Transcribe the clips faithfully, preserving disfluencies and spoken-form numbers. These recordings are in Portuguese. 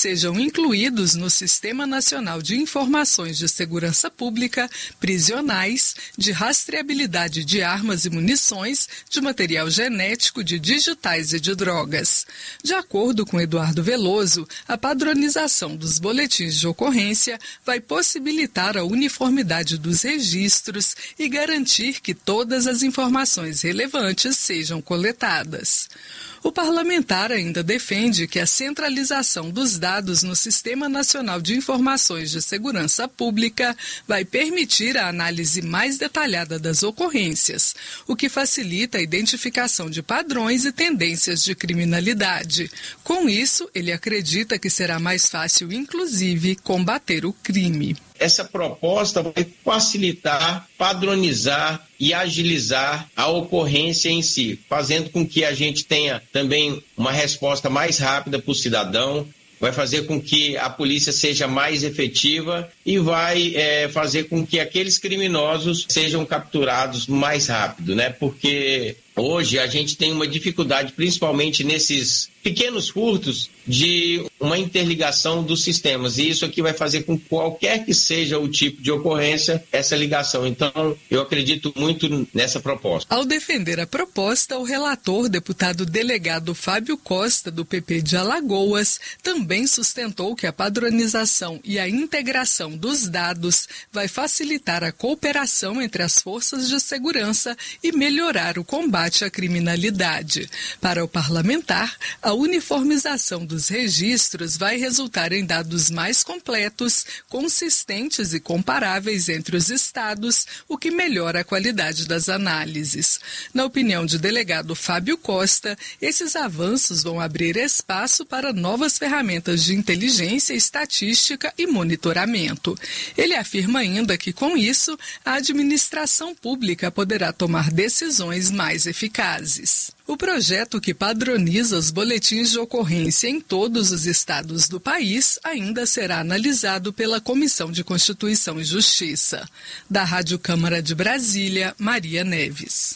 sejam incluídos no Sistema Nacional de Informações de Segurança Pública prisionais, de rastreabilidade de armas e munições, de material genético, de digitais e de drogas. De acordo com Eduardo Veloso, a padronização dos boletins de ocorrência vai possibilitar a uniformidade dos registros e garantir que todas as informações relevantes sejam coletadas. O parlamentar ainda defende que a centralização dos dados no Sistema Nacional de Informações de Segurança Pública vai permitir a análise mais detalhada das ocorrências, o que facilita a identificação de padrões e tendências de criminalidade. Com isso, ele acredita que será mais fácil, inclusive, combater o crime. Essa proposta vai facilitar, padronizar e agilizar a ocorrência em si, fazendo com que a gente tenha também uma resposta mais rápida para o cidadão, vai fazer com que a polícia seja mais efetiva e vai é, fazer com que aqueles criminosos sejam capturados mais rápido, né? Porque hoje a gente tem uma dificuldade, principalmente nesses pequenos furtos, de uma interligação dos sistemas. E isso aqui vai fazer com que qualquer que seja o tipo de ocorrência, essa ligação. Então, eu acredito muito nessa proposta. Ao defender a proposta, o relator, deputado delegado Fábio Costa, do P P de Alagoas, também sustentou que a padronização e a integração dos dados vai facilitar a cooperação entre as forças de segurança e melhorar o combate à criminalidade. Para o parlamentar, a uniformização dos registros vai resultar em dados mais completos, consistentes e comparáveis entre os estados, o que melhora a qualidade das análises. Na opinião do delegado Fábio Costa, esses avanços vão abrir espaço para novas ferramentas de inteligência, estatística e monitoramento. Ele afirma ainda que, com isso, a administração pública poderá tomar decisões mais eficazes. O projeto que padroniza os boletins de ocorrência em todos os estados do país ainda será analisado pela Comissão de Constituição e Justiça. Da Rádio Câmara de Brasília, Maria Neves.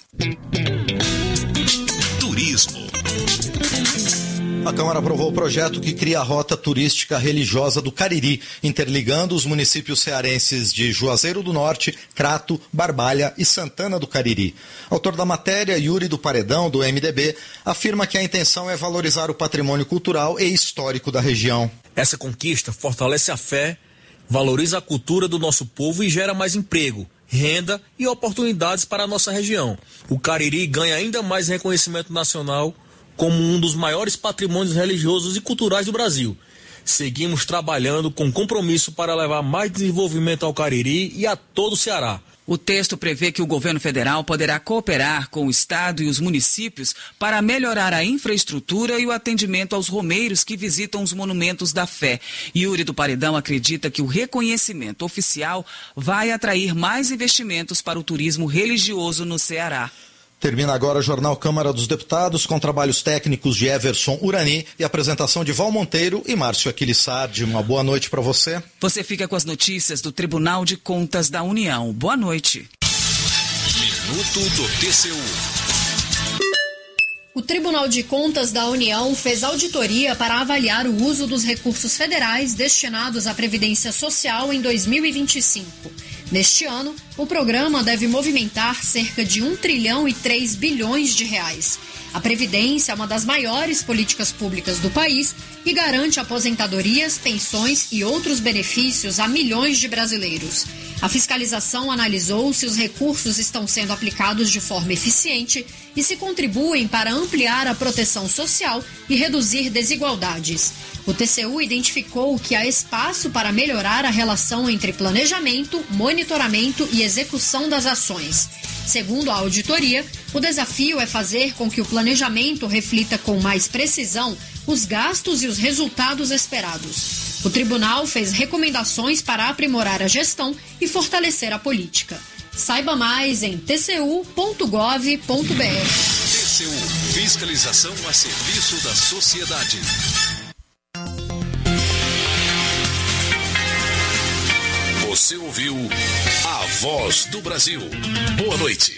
Turismo. A Câmara aprovou o projeto que cria a Rota Turística Religiosa do Cariri, interligando os municípios cearenses de Juazeiro do Norte, Crato, Barbalha e Santana do Cariri. Autor da matéria, Yuri do Paredão, do M D B, afirma que a intenção é valorizar o patrimônio cultural e histórico da região. Essa conquista fortalece a fé, valoriza a cultura do nosso povo e gera mais emprego, renda e oportunidades para a nossa região. O Cariri ganha ainda mais reconhecimento nacional como um dos maiores patrimônios religiosos e culturais do Brasil. Seguimos trabalhando com compromisso para levar mais desenvolvimento ao Cariri e a todo o Ceará. O texto prevê que o governo federal poderá cooperar com o estado e os municípios para melhorar a infraestrutura e o atendimento aos romeiros que visitam os monumentos da fé. Yuri do Paredão acredita que o reconhecimento oficial vai atrair mais investimentos para o turismo religioso no Ceará. Termina agora o Jornal Câmara dos Deputados, com trabalhos técnicos de Everson Urani e apresentação de Val Monteiro e Márcio Aquilissardi. Uma boa noite para você. Você fica com as notícias do Tribunal de Contas da União. Boa noite. Minuto do T C U. O Tribunal de Contas da União fez auditoria para avaliar o uso dos recursos federais destinados à Previdência Social em dois mil e vinte e cinco. Neste ano, o programa deve movimentar cerca de um trilhão e três bilhões de reais. A Previdência é uma das maiores políticas públicas do país e garante aposentadorias, pensões e outros benefícios a milhões de brasileiros. A fiscalização analisou se os recursos estão sendo aplicados de forma eficiente e se contribuem para ampliar a proteção social e reduzir desigualdades. O T C U identificou que há espaço para melhorar a relação entre planejamento, monitoramento e execução das ações. Segundo a auditoria, o desafio é fazer com que o planejamento reflita com mais precisão os gastos e os resultados esperados. O tribunal fez recomendações para aprimorar a gestão e fortalecer a política. Saiba mais em t c u ponto gov ponto b r. T C U, fiscalização a serviço da sociedade. Você ouviu A Voz do Brasil. Boa noite.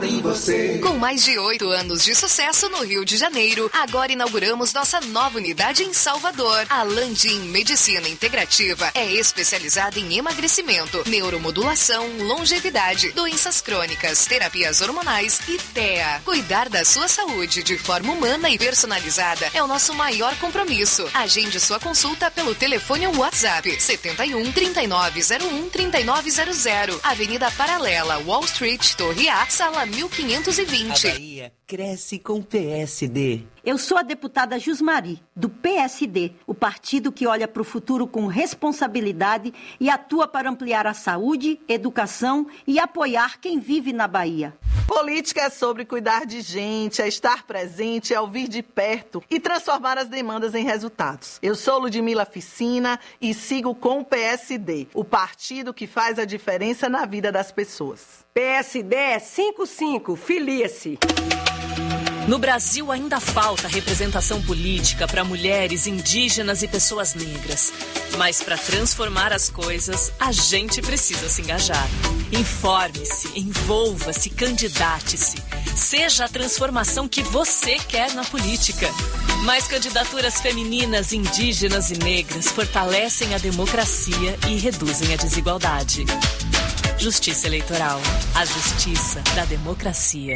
conectada em você. Com mais de oito anos de sucesso no Rio de Janeiro, agora inauguramos nossa nova unidade em Salvador. A Landim Medicina Integrativa é especializada em emagrecimento, neuromodulação, longevidade, doenças crônicas, terapias hormonais e T E A. Cuidar da sua saúde de forma humana e personalizada é o nosso maior compromisso. Agende sua consulta pelo telefone ou WhatsApp setenta e um, trinta e nove zero um, trinta e nove zero zero, Avenida Paralela, Wall Street, Torre A, sala mil quinhentos e vinte. A Bahia cresce com o P S D. Eu sou a deputada Jusmari, do P S D, o partido que olha para o futuro com responsabilidade e atua para ampliar a saúde, educação e apoiar quem vive na Bahia. Política é sobre cuidar de gente, é estar presente, é ouvir de perto e transformar as demandas em resultados. Eu sou Ludmila Ficina e sigo com o P S D, o partido que faz a diferença na vida das pessoas. P S D é cinco cinco, filia-se. No Brasil ainda falta representação política para mulheres, indígenas e pessoas negras. Mas para transformar as coisas, a gente precisa se engajar. Informe-se, envolva-se, candidate-se. Seja a transformação que você quer na política. Mais candidaturas femininas, indígenas e negras fortalecem a democracia e reduzem a desigualdade. Justiça Eleitoral. A justiça da democracia.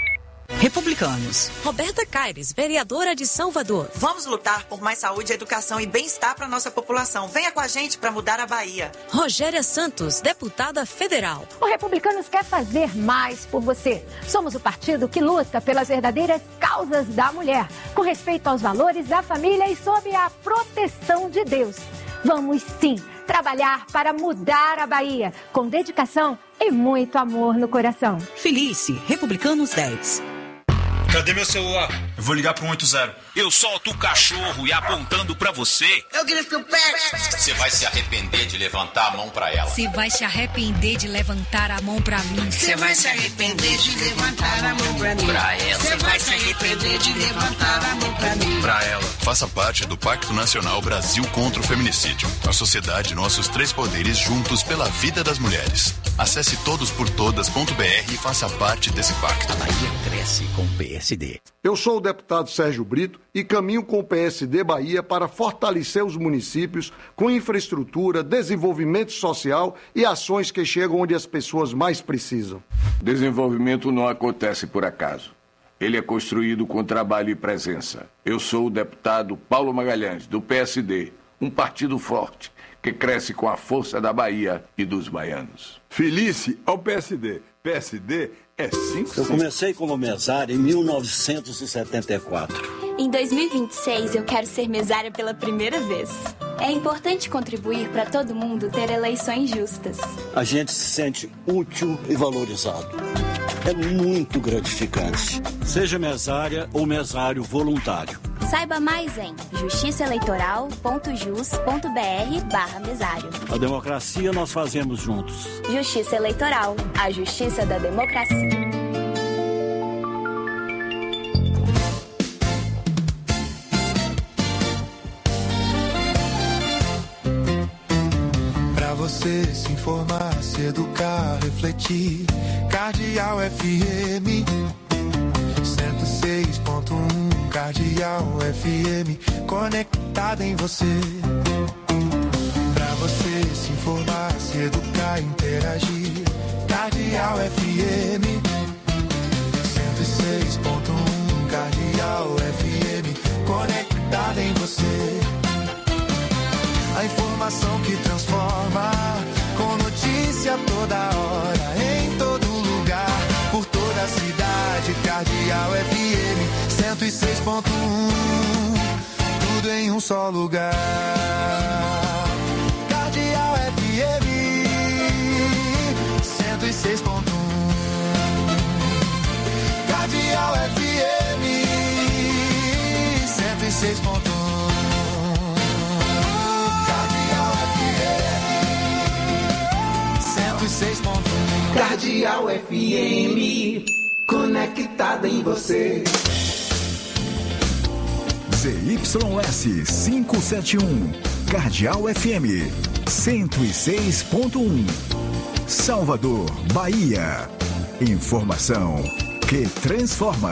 Republicanos. Roberta Caires, vereadora de Salvador. Vamos lutar por mais saúde, educação e bem-estar para nossa população. Venha com a gente para mudar a Bahia. Rogéria Santos, deputada federal. O Republicanos quer fazer mais por você. Somos o partido que luta pelas verdadeiras causas da mulher, com respeito aos valores da família e sob a proteção de Deus. Vamos sim trabalhar para mudar a Bahia, com dedicação e muito amor no coração. Felice, Republicanos dez. Cadê meu celular? Eu vou ligar pro um oito zero. Eu solto o cachorro e apontando pra você. Eu grito pet. Você vai se arrepender de levantar a mão pra ela. Você vai se arrepender de levantar a mão pra mim. Você vai se arrepender de levantar a mão pra mim. Pra ela. Você vai se arrepender de levantar a mão pra mim. Pra ela. Faça parte do Pacto Nacional Brasil contra o Feminicídio. A sociedade, nossos três poderes juntos pela vida das mulheres. Acesse todos por todas ponto b r e faça parte desse pacto. A Bahia cresce com o P S D. Eu sou o deputado Sérgio Brito e caminho com o P S D Bahia para fortalecer os municípios com infraestrutura, desenvolvimento social e ações que chegam onde as pessoas mais precisam. Desenvolvimento não acontece por acaso. Ele é construído com trabalho e presença. Eu sou o deputado Paulo Magalhães, do P S D, um partido forte que cresce com a força da Bahia e dos baianos. Felice ao P S D. P S D é cinco. Eu comecei como mesário em mil novecentos e setenta e quatro. Em dois mil e vinte e seis, eu quero ser mesária pela primeira vez. É importante contribuir para todo mundo ter eleições justas. A gente se sente útil e valorizado. É muito gratificante. Seja mesária ou mesário voluntário. Saiba mais em justiçaeleitoral ponto jus ponto b r barra mesário. A democracia nós fazemos juntos. Justiça Eleitoral, a justiça da democracia. Pra você se informar, se educar, refletir. Cardeal F M cento e seis ponto um. Cardeal F M, conectada em você. Pra você se informar, se educar, interagir. Cardeal F M cento e seis ponto um. Cardeal F M, conectada em você. A informação que transforma, com notícia toda hora, em todo lugar, por toda a cidade. Cardeal F M cento e seis ponto um, tudo em um só lugar. Cardeal F M cento e seis ponto um. Cardeal F M cento e seis ponto um. Cardeal F M cento e seis ponto um. Cardeal F M, conectada em você. Z Y S quinhentos e setenta e um, Cardeal F M cento e seis ponto um, Salvador, Bahia. Informação que transforma.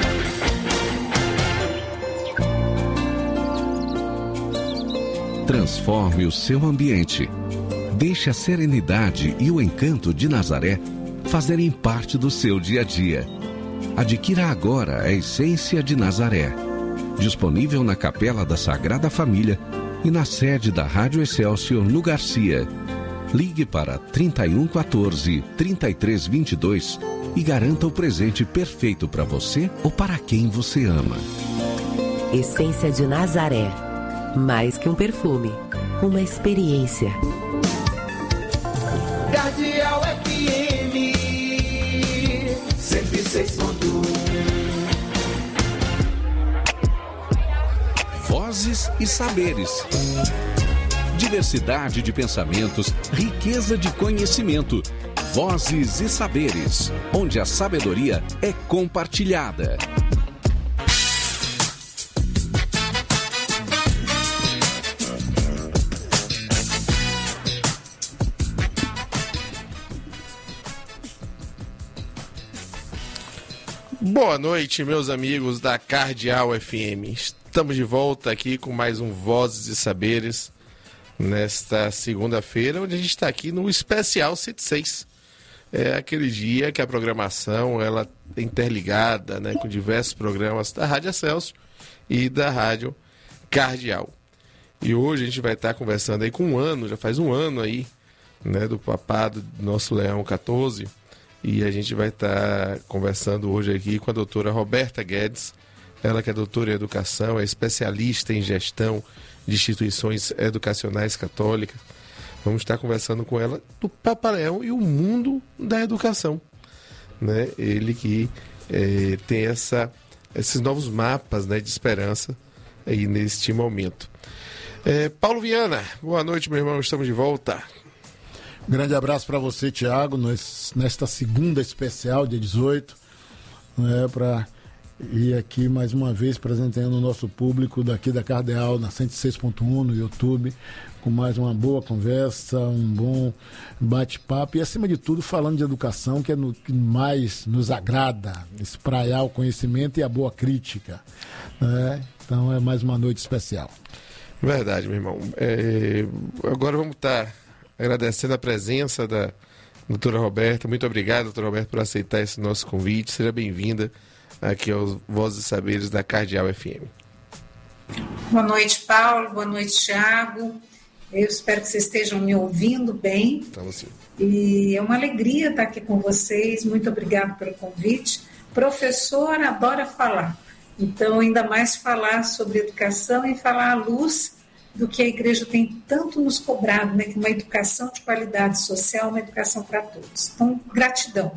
Transforme o seu ambiente. Deixe a serenidade e o encanto de Nazaré fazerem parte do seu dia a dia. Adquira agora a Essência de Nazaré. Disponível na Capela da Sagrada Família e na sede da Rádio Excelsior no Garcia. Ligue para trinta e um quatorze, trinta e três vinte e dois e garanta o presente perfeito para você ou para quem você ama. Essência de Nazaré. Mais que um perfume, uma experiência. Cardeal F M cento e seis ponto um. Vozes e saberes. Diversidade de pensamentos, riqueza de conhecimento. Vozes e saberes, onde a sabedoria é compartilhada. Boa noite, meus amigos da Cardeal F M. Estamos de volta aqui com mais um Vozes e Saberes nesta segunda-feira, onde a gente está aqui no especial cento e seis. É aquele dia que a programação ela é interligada, né, com diversos programas da Rádio Excelsior e da Rádio Cardeal. E hoje a gente vai estar conversando aí com um ano, já faz um ano aí, né, do papado do nosso Leão quatorze. E a gente vai estar conversando hoje aqui com a doutora Roberta Guedes, ela que é doutora em educação, é especialista em gestão de instituições educacionais católicas. Vamos estar conversando com ela do Papa Leão e o mundo da educação, né? Ele que é, tem essa, esses novos mapas, né, de esperança aí neste momento. É, Paulo Viana, boa noite, meu irmão, estamos de volta. Grande abraço para você, Tiago, nesta segunda especial, dia dezoito, né, para ir aqui mais uma vez apresentando o nosso público daqui da Cardeal, na cento e seis ponto um, no YouTube, com mais uma boa conversa, um bom bate-papo e, acima de tudo, falando de educação, que é no que mais nos agrada, espraiar o conhecimento e a boa crítica, né? Então é mais uma noite especial. Verdade, meu irmão. É, agora vamos estar agradecendo a presença da doutora Roberta. Muito obrigado, doutora Roberta, por aceitar esse nosso convite. Seja bem-vinda aqui aos Vozes e Saberes da Cardeal F M. Boa noite, Paulo. Boa noite, Thiago. Eu espero que vocês estejam me ouvindo bem. Estamos sim. E é uma alegria estar aqui com vocês. Muito obrigado pelo convite. Professor adora falar. Então, ainda mais falar sobre educação e falar à luz do que a igreja tem tanto nos cobrado, né? Que uma educação de qualidade social, uma educação para todos. Então, gratidão.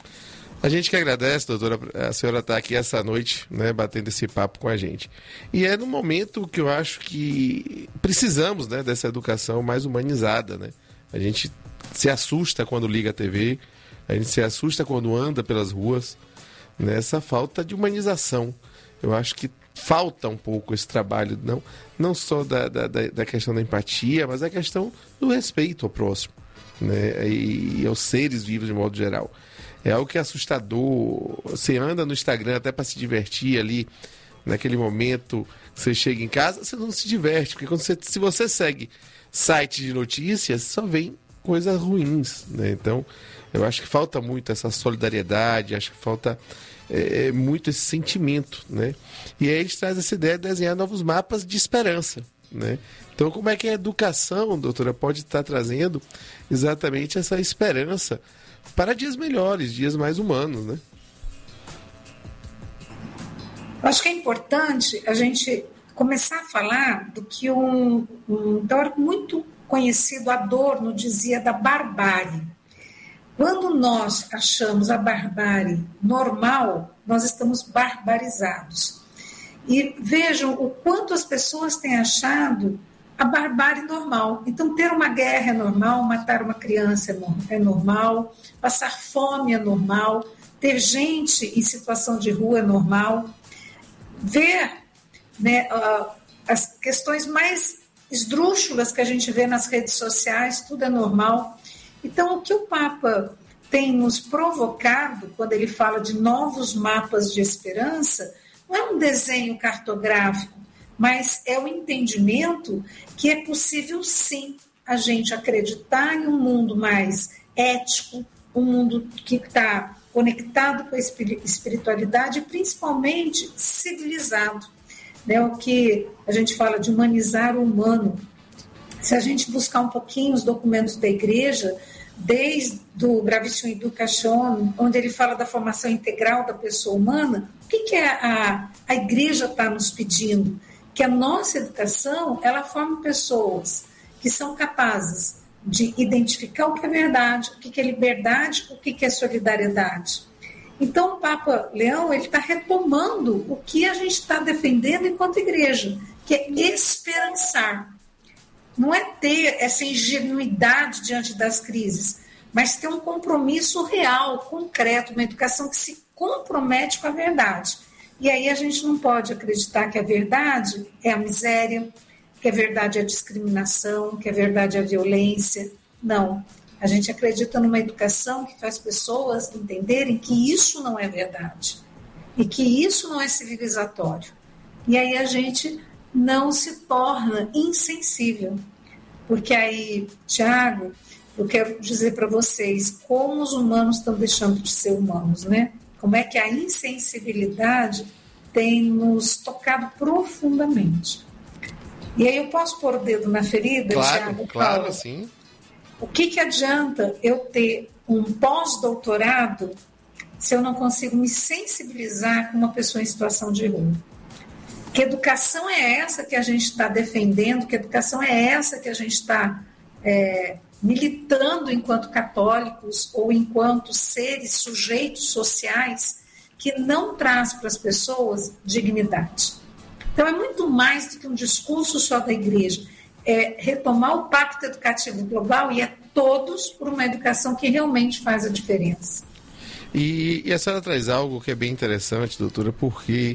A gente que agradece, doutora, a senhora está aqui essa noite, né, batendo esse papo com a gente. E é no momento que eu acho que precisamos, né, dessa educação mais humanizada, né? A gente se assusta quando liga a T V, a gente se assusta quando anda pelas ruas, né? Essa falta de humanização. Eu acho que falta um pouco esse trabalho, não, não só da, da, da questão da empatia, mas a questão do respeito ao próximo, né, e, e aos seres vivos de modo geral. É algo que é assustador. Você anda no Instagram até para se divertir ali, naquele momento que você chega em casa, você não se diverte, porque quando você, se você segue sites de notícias, só vem coisas ruins, né? Então, eu acho que falta muito essa solidariedade, acho que falta é, muito esse sentimento, né? E aí a gente traz essa ideia de desenhar novos mapas de esperança, né? Então, como é que a educação, doutora, pode estar trazendo exatamente essa esperança para dias melhores, dias mais humanos, né? Acho que é importante a gente começar a falar do que um, um teórico muito conhecido, Adorno, dizia da barbárie. Quando nós achamos a barbárie normal, nós estamos barbarizados. E vejam o quanto as pessoas têm achado a barbárie normal. Então, ter uma guerra é normal, matar uma criança é normal, passar fome é normal, ter gente em situação de rua é normal, ver, né, uh, as questões mais esdrúxulas que a gente vê nas redes sociais, tudo é normal. Então, o que o Papa tem nos provocado, quando ele fala de novos mapas de esperança, não é um desenho cartográfico, mas é o entendimento que é possível, sim, a gente acreditar em um mundo mais ético, um mundo que está conectado com a espiritualidade e principalmente civilizado. Né? O que a gente fala de humanizar o humano. Se a gente buscar um pouquinho os documentos da igreja, desde o Gravissimo Education, onde ele fala da formação integral da pessoa humana, o que, que é a, a igreja está nos pedindo? Que a nossa educação, ela forme pessoas que são capazes de identificar o que é verdade, o que é liberdade, o que é solidariedade. Então, o Papa Leão ele está retomando o que a gente está defendendo enquanto igreja, que é esperançar. Não é ter essa ingenuidade diante das crises, mas ter um compromisso real, concreto, uma educação que se compromete com a verdade. E aí a gente não pode acreditar que a verdade é a miséria, que a verdade é a discriminação, que a verdade é a violência. Não. A gente acredita numa educação que faz pessoas entenderem que isso não é verdade e que isso não é civilizatório. E aí a gente não se torna insensível. Porque aí, Tiago, eu quero dizer para vocês como os humanos estão deixando de ser humanos, né? Como é que a insensibilidade tem nos tocado profundamente. E aí eu posso pôr o dedo na ferida, claro, Tiago? Claro, Paulo? Sim. O que, que adianta eu ter um pós-doutorado se eu não consigo me sensibilizar com uma pessoa em situação de rua? Que educação é essa que a gente está defendendo? Que educação é essa que a gente está é, militando enquanto católicos ou enquanto seres, sujeitos sociais, que não traz para as pessoas dignidade? Então, é muito mais do que um discurso só da igreja. É retomar o Pacto Educativo Global e é todos por uma educação que realmente faz a diferença. E, e a senhora traz algo que é bem interessante, doutora, porque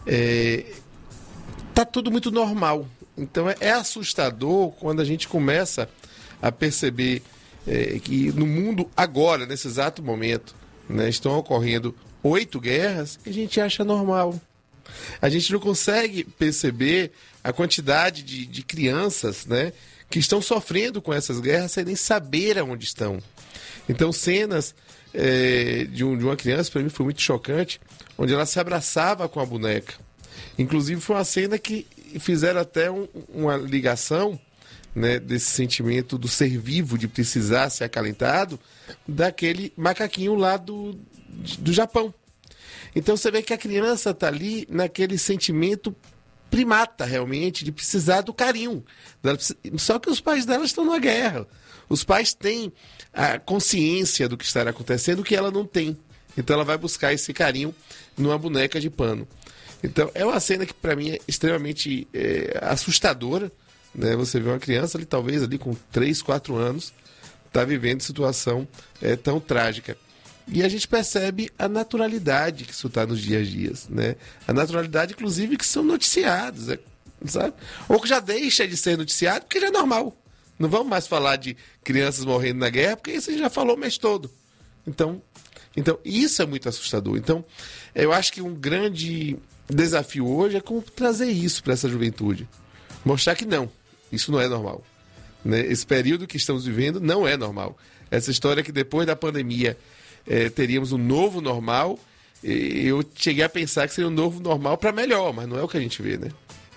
está é, tudo muito normal. Então, é, é assustador quando a gente começa a perceber é, que no mundo, agora, nesse exato momento, né, estão ocorrendo oito guerras que a gente acha normal. A gente não consegue perceber a quantidade de, de crianças, né, que estão sofrendo com essas guerras sem nem saber aonde estão. Então, cenas é, de, um, de uma criança, para mim, foi muito chocante, onde ela se abraçava com a boneca. Inclusive, foi uma cena que fizeram até um, uma ligação, né, desse sentimento do ser vivo, de precisar ser acalentado, daquele macaquinho lá do, do Japão. Então você vê que a criança está ali naquele sentimento primata, realmente, de precisar do carinho. Só que os pais dela estão numa guerra. Os pais têm a consciência do que está acontecendo que ela não tem. Então ela vai buscar esse carinho numa boneca de pano. Então é uma cena que para mim é extremamente é, assustadora. Né? Você vê uma criança ali, talvez ali com três, quatro anos, está vivendo situação é, tão trágica. E a gente percebe a naturalidade que isso está nos dias a dias, né? A naturalidade, inclusive, que são noticiados, é, sabe? Ou que já deixa de ser noticiado, porque já é normal. Não vamos mais falar de crianças morrendo na guerra, porque isso a gente já falou o mês todo. Então, então isso é muito assustador. Então, eu acho que um grande desafio hoje é como trazer isso para essa juventude. Mostrar que não, isso não é normal. Né? Esse período que estamos vivendo não é normal. Essa história que depois da pandemia É, teríamos um novo normal, eu cheguei a pensar que seria um novo normal para melhor, mas não é o que a gente vê, né?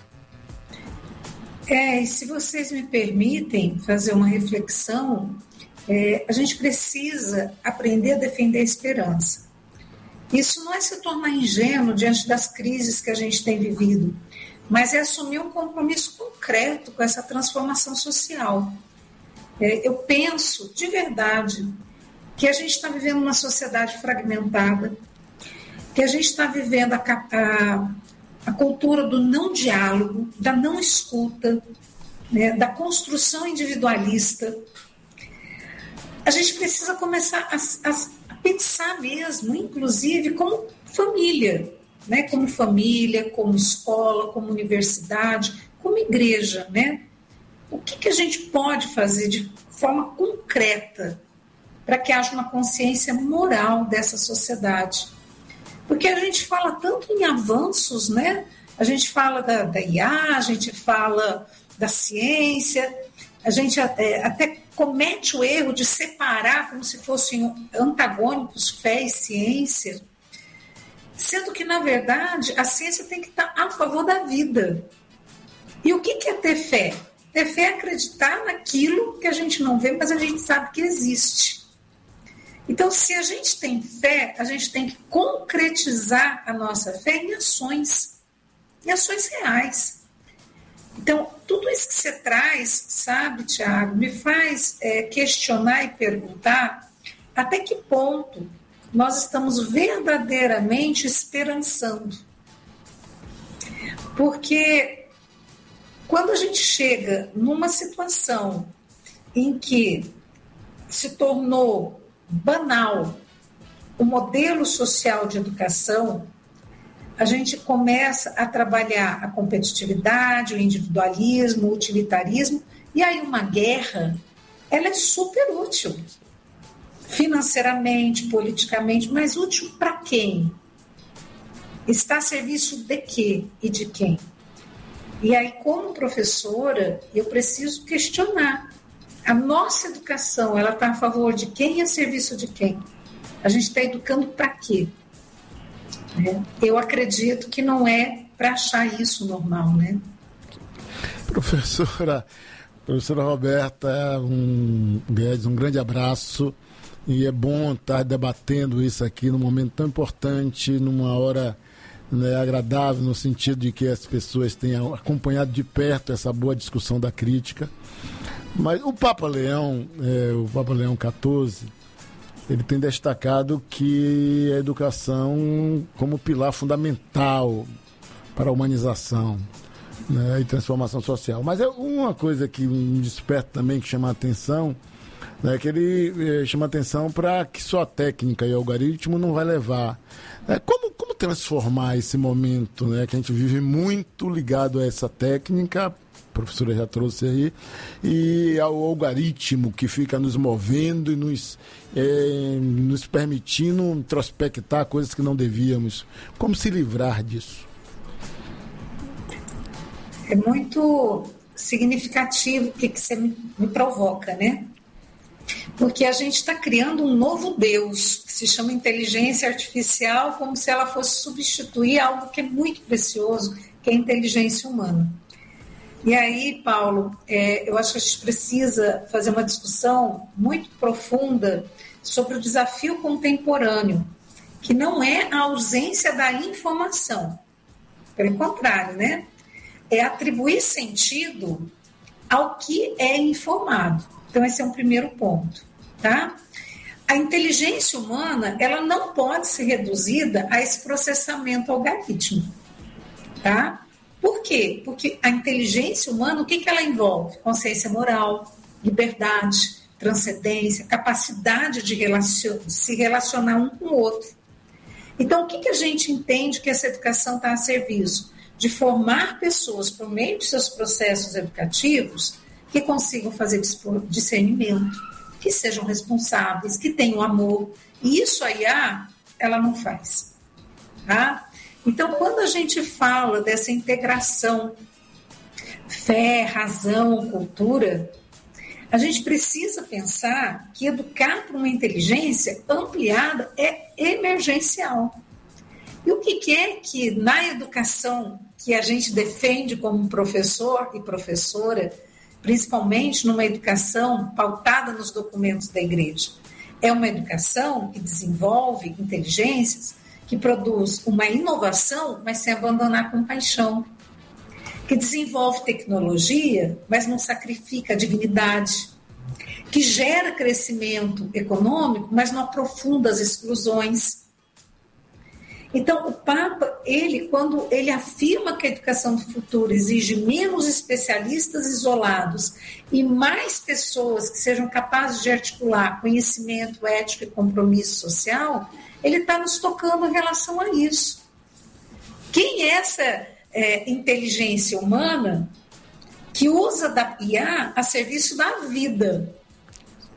É, e se vocês me permitem fazer uma reflexão, é, a gente precisa aprender a defender a esperança. Isso não é se tornar ingênuo diante das crises que a gente tem vivido, mas é assumir um compromisso concreto com essa transformação social. É, eu penso, de verdade, que a gente está vivendo uma sociedade fragmentada, que a gente está vivendo a, a, a cultura do não diálogo, da não escuta, né, da construção individualista. A gente precisa começar a, a, a pensar mesmo, inclusive, como família, né, como família, como escola, como universidade, como igreja, né? O que, que a gente pode fazer de forma concreta para que haja uma consciência moral dessa sociedade. Porque a gente fala tanto em avanços, né? A gente fala da, da I A, a gente fala da ciência, a gente é, até comete o erro de separar como se fossem antagônicos fé e ciência, sendo que, na verdade, a ciência tem que estar a favor da vida. E o que é ter fé? Ter fé é acreditar naquilo que a gente não vê, mas a gente sabe que existe. Então, se a gente tem fé, a gente tem que concretizar a nossa fé em ações, em ações reais. Então, tudo isso que você traz, sabe, Tiago, me faz é, questionar e perguntar até que ponto nós estamos verdadeiramente esperançando. Porque quando a gente chega numa situação em que se tornou banal o modelo social de educação, a gente começa a trabalhar a competitividade, o individualismo, o utilitarismo, e aí uma guerra, ela é super útil, financeiramente, politicamente, mas útil para quem? Está a serviço de quê e de quem? E aí, como professora, eu preciso questionar. A nossa educação, ela está a favor de quem e a serviço de quem? A gente está educando para quê? Eu acredito que não é para achar isso normal, né? Professora, professora Roberta, um, Guedes, um grande abraço, e é bom estar debatendo isso aqui num momento tão importante, numa hora, né, agradável, no sentido de que as pessoas tenham acompanhado de perto essa boa discussão da crítica. Mas o Papa Leão, é, o Papa Leão quatorze, ele tem destacado que a educação como pilar fundamental para a humanização, né, e transformação social. Mas é uma coisa que me desperta também, que chama a atenção, né, que ele eh, chama a atenção para que só a técnica e o algoritmo não vai levar. É, como, como transformar esse momento, né, que a gente vive muito ligado a essa técnica, a professora já trouxe aí, e ao algoritmo que fica nos movendo e nos, é, nos permitindo introspectar coisas que não devíamos. Como se livrar disso? É muito significativo o que, que você me, me provoca, né? Porque a gente está criando um novo Deus, que se chama inteligência artificial, como se ela fosse substituir algo que é muito precioso, que é a inteligência humana. E aí, Paulo, é, eu acho que a gente precisa fazer uma discussão muito profunda sobre o desafio contemporâneo, que não é a ausência da informação. Pelo contrário, né? É atribuir sentido ao que é informado. Então, esse é um primeiro ponto, tá? A inteligência humana, ela não pode ser reduzida a esse processamento algorítmico, tá? Por quê? Porque a inteligência humana, o que, que ela envolve? Consciência moral, liberdade, transcendência, capacidade de relacion... se relacionar um com o outro. Então, o que, que a gente entende que essa educação está a serviço? De formar pessoas, por meio de seus processos educativos, que consigam fazer discernimento, que sejam responsáveis, que tenham amor. E isso a I A, ela não faz. Tá? Então, quando a gente fala dessa integração fé, razão, cultura, a gente precisa pensar que educar para uma inteligência ampliada é emergencial. E o que é que na educação que a gente defende como professor e professora, principalmente numa educação pautada nos documentos da igreja, é uma educação que desenvolve inteligências, que produz uma inovação, mas sem abandonar a compaixão, que desenvolve tecnologia, mas não sacrifica a dignidade, que gera crescimento econômico, mas não aprofunda as exclusões. Então, o Papa, ele, quando ele afirma que a educação do futuro exige menos especialistas isolados e mais pessoas que sejam capazes de articular conhecimento, ético e compromisso social, ele está nos tocando em relação a isso. Quem é essa é, inteligência humana que usa da I A a serviço da vida?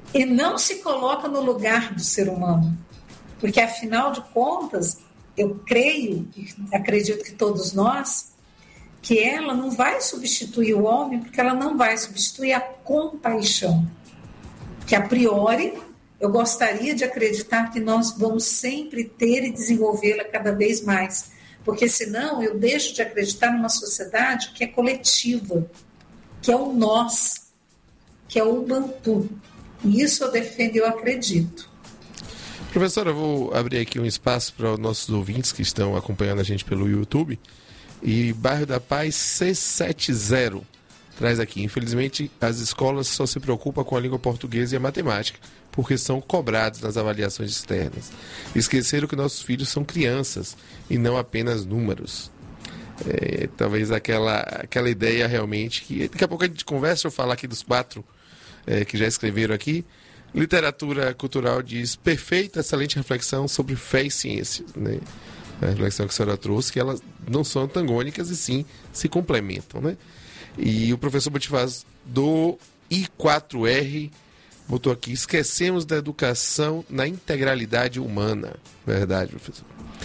e não se coloca no lugar do ser humano. Porque, afinal de contas, eu creio, e acredito que todos nós, que ela não vai substituir o homem, porque ela não vai substituir a compaixão. Que, a priori, eu gostaria de acreditar que nós vamos sempre ter e desenvolvê-la cada vez mais. Porque, senão, eu deixo de acreditar numa sociedade que é coletiva, que é o nós, que é o Ubuntu. E isso eu defendo e eu acredito. Professora, eu vou abrir aqui um espaço para os nossos ouvintes que estão acompanhando a gente pelo YouTube. E Bairro da Paz C setenta traz aqui: infelizmente, as escolas só se preocupam com a língua portuguesa e a matemática, porque são cobrados nas avaliações externas. Esqueceram que nossos filhos são crianças e não apenas números. É, talvez aquela, aquela ideia realmente que... Daqui a pouco a gente conversa, eu falar aqui dos quatro é, que já escreveram aqui. Literatura cultural diz: perfeita, excelente reflexão sobre fé e ciência, né? A reflexão que a senhora trouxe, que elas não são antagônicas e sim se complementam, né? E o professor Botifaz do I quatro R botou aqui: esquecemos da educação na integralidade humana. Verdade, professor.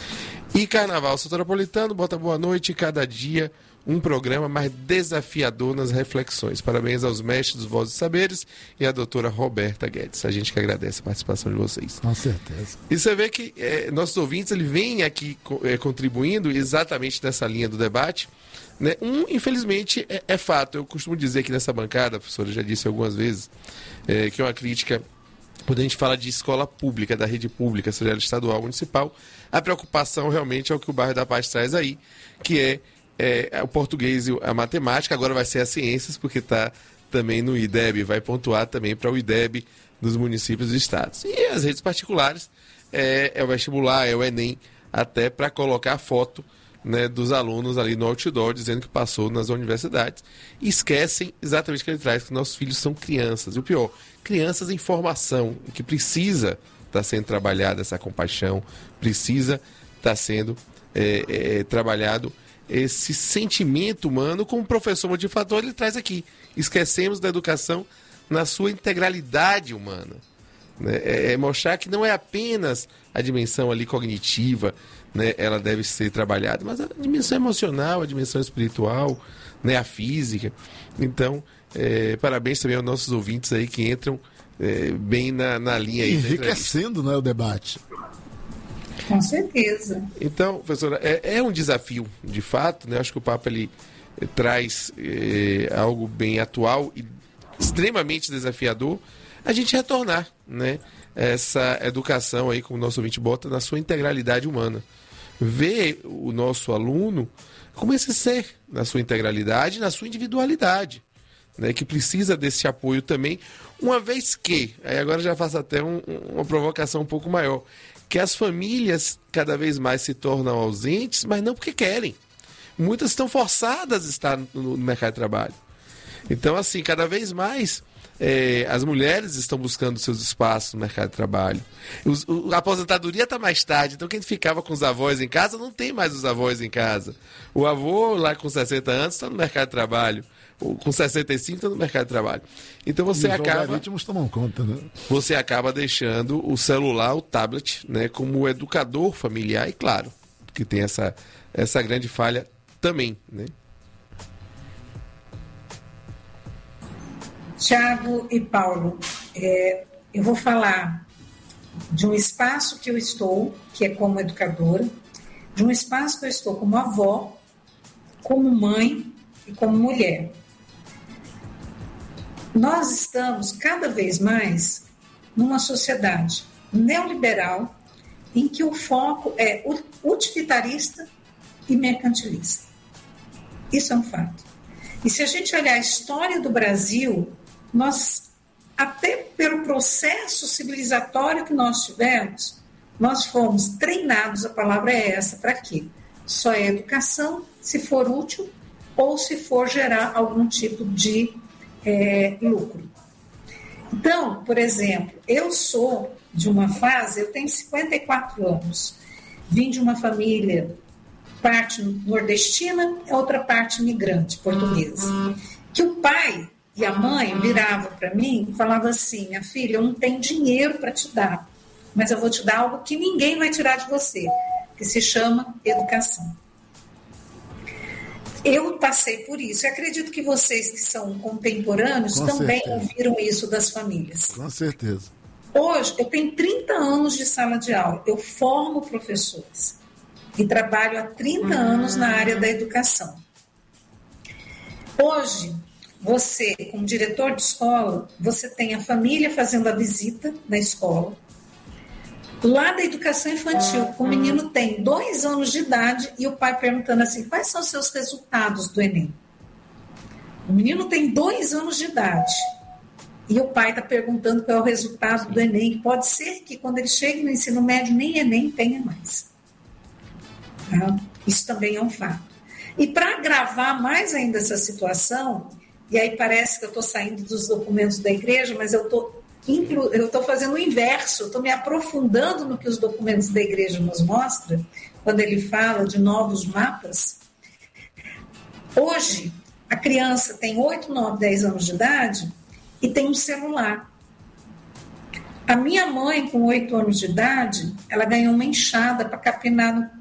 E Carnaval Soteropolitano bota boa noite, cada dia um programa mais desafiador nas reflexões. Parabéns aos mestres dos Vozes e Saberes e à doutora Roberta Guedes. A gente que agradece a participação de vocês. Com certeza. E você vê que é, nossos ouvintes ele vêm aqui é, contribuindo exatamente nessa linha do debate. Né? Um, infelizmente, é, é fato. Eu costumo dizer aqui nessa bancada, a professora já disse algumas vezes, é, que é uma crítica, quando a gente fala de escola pública, da rede pública, seja ela estadual ou municipal, a preocupação realmente é o que o Bairro da Paz traz aí, que é É, o português e a matemática. Agora vai ser as ciências, porque está também no I D E B, vai pontuar também para o I D E B dos municípios e estados. E as redes particulares é, é o vestibular, é o Enem, até para colocar a foto, né, dos alunos ali no outdoor, dizendo que passou nas universidades. E esquecem exatamente o que ele traz, que nossos filhos são crianças. E o pior, crianças em formação, que precisa estar tá sendo trabalhada essa compaixão, precisa estar tá sendo é, é, trabalhado esse sentimento humano, como o professor Motivator ele traz aqui. Esquecemos da educação na sua integralidade humana. Né? É, é mostrar que não é apenas a dimensão ali cognitiva, né? Ela deve ser trabalhada, mas a dimensão emocional, a dimensão espiritual, né? A física. Então, é, parabéns também aos nossos ouvintes aí que entram é, bem na, na linha aí. Enriquecendo, né, o debate. Com certeza. Então, professora, é, é um desafio, de fato, né? Acho que o Papa ele, ele traz é, algo bem atual e extremamente desafiador, a gente retornar, né, essa educação aí, como o nosso ouvinte bota, na sua integralidade humana. Ver o nosso aluno como esse ser, na sua integralidade, na sua individualidade, né, que precisa desse apoio também, uma vez que, aí agora já faço até um, uma provocação um pouco maior, que as famílias cada vez mais se tornam ausentes, mas não porque querem. Muitas estão forçadas a estar no, no mercado de trabalho. Então, assim, cada vez mais é, as mulheres estão buscando seus espaços no mercado de trabalho. Os, o, a aposentadoria está mais tarde, então quem ficava com os avós em casa não tem mais os avós em casa. O avô lá com sessenta anos está no mercado de trabalho. Com sessenta e cinco está no mercado de trabalho. Então você e os acaba. algoritmos tomam conta, né? Você acaba deixando o celular, o tablet, né, como educador familiar, e claro, que tem essa, essa grande falha também, né? Tiago e Paulo, é, eu vou falar de um espaço que eu estou, que é como educadora, de um espaço que eu estou como avó, como mãe e como mulher. Nós estamos cada vez mais numa sociedade neoliberal em que o foco é utilitarista e mercantilista. Isso é um fato. E se a gente olhar a história do Brasil, nós, até pelo processo civilizatório que nós tivemos, nós fomos treinados, a palavra é essa, para quê? Só é educação se for útil ou se for gerar algum tipo de é, lucro. Então, por exemplo, eu sou de uma fase, eu tenho cinquenta e quatro anos, vim de uma família, parte nordestina, outra parte migrante portuguesa, que o pai E a mãe virava para mim e falava assim: minha filha, eu não tenho dinheiro para te dar, mas eu vou te dar algo que ninguém vai tirar de você, que se chama educação. Eu passei por isso. Eu acredito que vocês que são contemporâneos Com também certeza. ouviram isso das famílias. Com certeza. Hoje, eu tenho trinta anos de sala de aula. Eu formo professores e trabalho há trinta anos na área da educação. Hoje, você, como diretor de escola, você tem a família fazendo a visita na escola. Lá da educação infantil, o menino tem dois anos de idade e o pai perguntando assim: quais são os seus resultados do Enem? O menino tem dois anos de idade e o pai está perguntando qual é o resultado do Enem. Pode ser que quando ele chegue no ensino médio nem Enem tenha mais. Tá? Isso também é um fato. E para agravar mais ainda essa situação, e aí parece que eu estou saindo dos documentos da igreja, mas eu estou eu estou fazendo o inverso, eu estou me aprofundando no que os documentos da igreja nos mostram, quando ele fala de novos mapas. Hoje, a criança tem oito, nove, dez anos de idade e tem um celular. A minha mãe, com oito anos de idade, ela ganhou uma enxada para capinar no...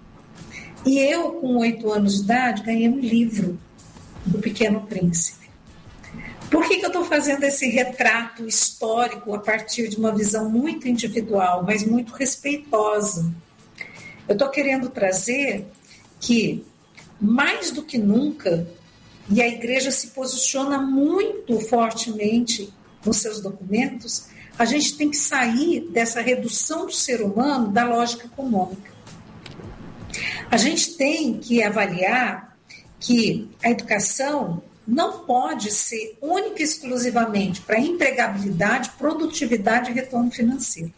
E eu, com oito anos de idade, ganhei um livro do Pequeno Príncipe. Por que que eu estou fazendo esse retrato histórico a partir de uma visão muito individual, mas muito respeitosa? Eu estou querendo trazer que, mais do que nunca, e a igreja se posiciona muito fortemente nos seus documentos, a gente tem que sair dessa redução do ser humano da lógica econômica. A gente tem que avaliar que a educação não pode ser única e exclusivamente para empregabilidade, produtividade e retorno financeiro.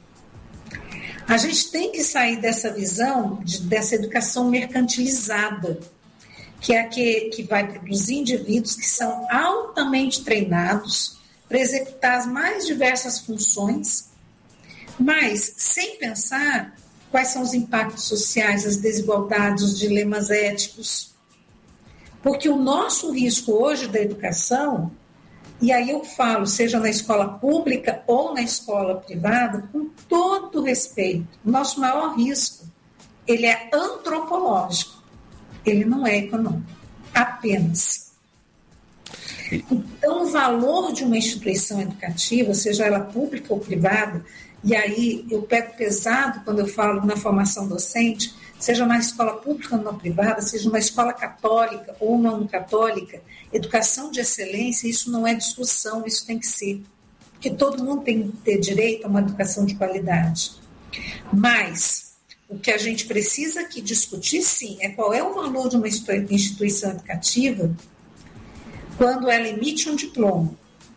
A gente tem que sair dessa visão, de, dessa educação mercantilizada, que é a que, que vai produzir indivíduos que são altamente treinados para executar as mais diversas funções, mas sem pensar quais são os impactos sociais, as desigualdades, os dilemas éticos. Porque o nosso risco hoje da educação, e aí eu falo, seja na escola pública ou na escola privada, com todo respeito, o nosso maior risco, ele é antropológico, ele não é econômico, apenas. Então, o valor de uma instituição educativa, seja ela pública ou privada, e aí eu pego pesado quando eu falo na formação docente, seja na escola pública ou na privada, seja uma escola católica ou não católica, educação de excelência, isso não é discussão, isso tem que ser. Porque todo mundo tem que ter direito a uma educação de qualidade. Mas o que a gente precisa aqui discutir, sim, é qual é o valor de uma instituição educativa quando ela emite um diploma.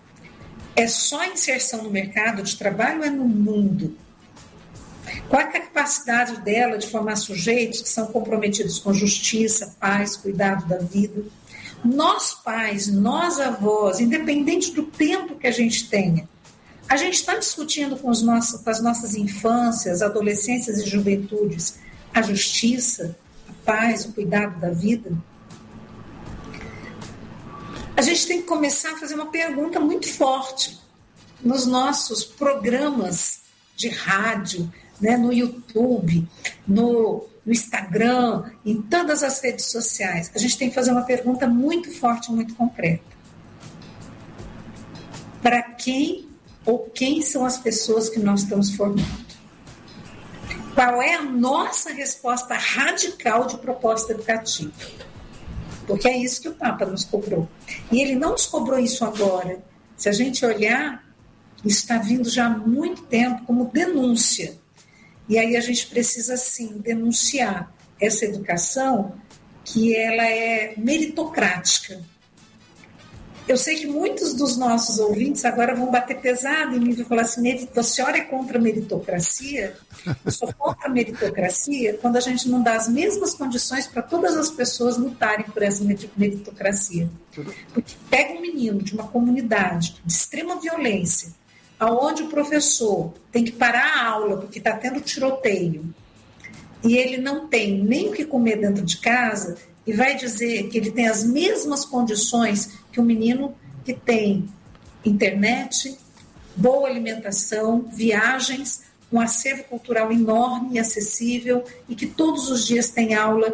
É só inserção no mercado de trabalho ou é no mundo? Qual é a capacidade dela de formar sujeitos que são comprometidos com justiça, paz, cuidado da vida? Nós pais, nós avós, independente do tempo que a gente tenha, a gente está discutindo com, os nossos, com as nossas infâncias, adolescências e juventudes a justiça, a paz, o cuidado da vida? A gente tem que começar a fazer uma pergunta muito forte nos nossos programas de rádio, né, no YouTube, no, no Instagram, em todas as redes sociais. A gente tem que fazer uma pergunta muito forte, muito concreta. Para quem ou quem são as pessoas que nós estamos formando? Qual é a nossa resposta radical de proposta educativa? Porque é isso que o Papa nos cobrou. E ele não nos cobrou isso agora. Se a gente olhar, isso está vindo já há muito tempo como denúncia. E aí a gente precisa, sim, denunciar essa educação que ela é meritocrática. Eu sei que muitos dos nossos ouvintes agora vão bater pesado em mim e falar assim: a senhora é contra a meritocracia? Eu sou contra a meritocracia quando a gente não dá as mesmas condições para todas as pessoas lutarem por essa meritocracia. Porque pega um menino de uma comunidade de extrema violência, aonde o professor tem que parar a aula porque está tendo tiroteio e ele não tem nem o que comer dentro de casa e vai dizer que ele tem as mesmas condições que o menino que tem internet, boa alimentação, viagens, um acervo cultural enorme e acessível e que todos os dias tem aula,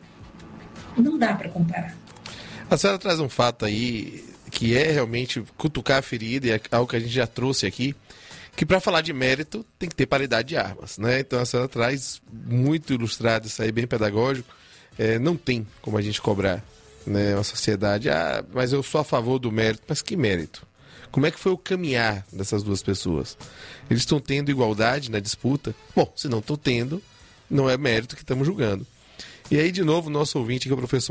não dá para comparar. A senhora traz um fato aí que é realmente cutucar a ferida, e é algo que a gente já trouxe aqui, que para falar de mérito tem que ter paridade de armas, né? Então a senhora traz muito ilustrado isso aí, bem pedagógico. É, não tem como a gente cobrar, né, uma sociedade, ah, mas eu sou a favor do mérito. Mas que mérito? Como é que foi o caminhar dessas duas pessoas? Eles estão tendo igualdade na disputa? Bom, se não estão tendo, não é mérito que estamos julgando. E aí, de novo, o nosso ouvinte, que é o professor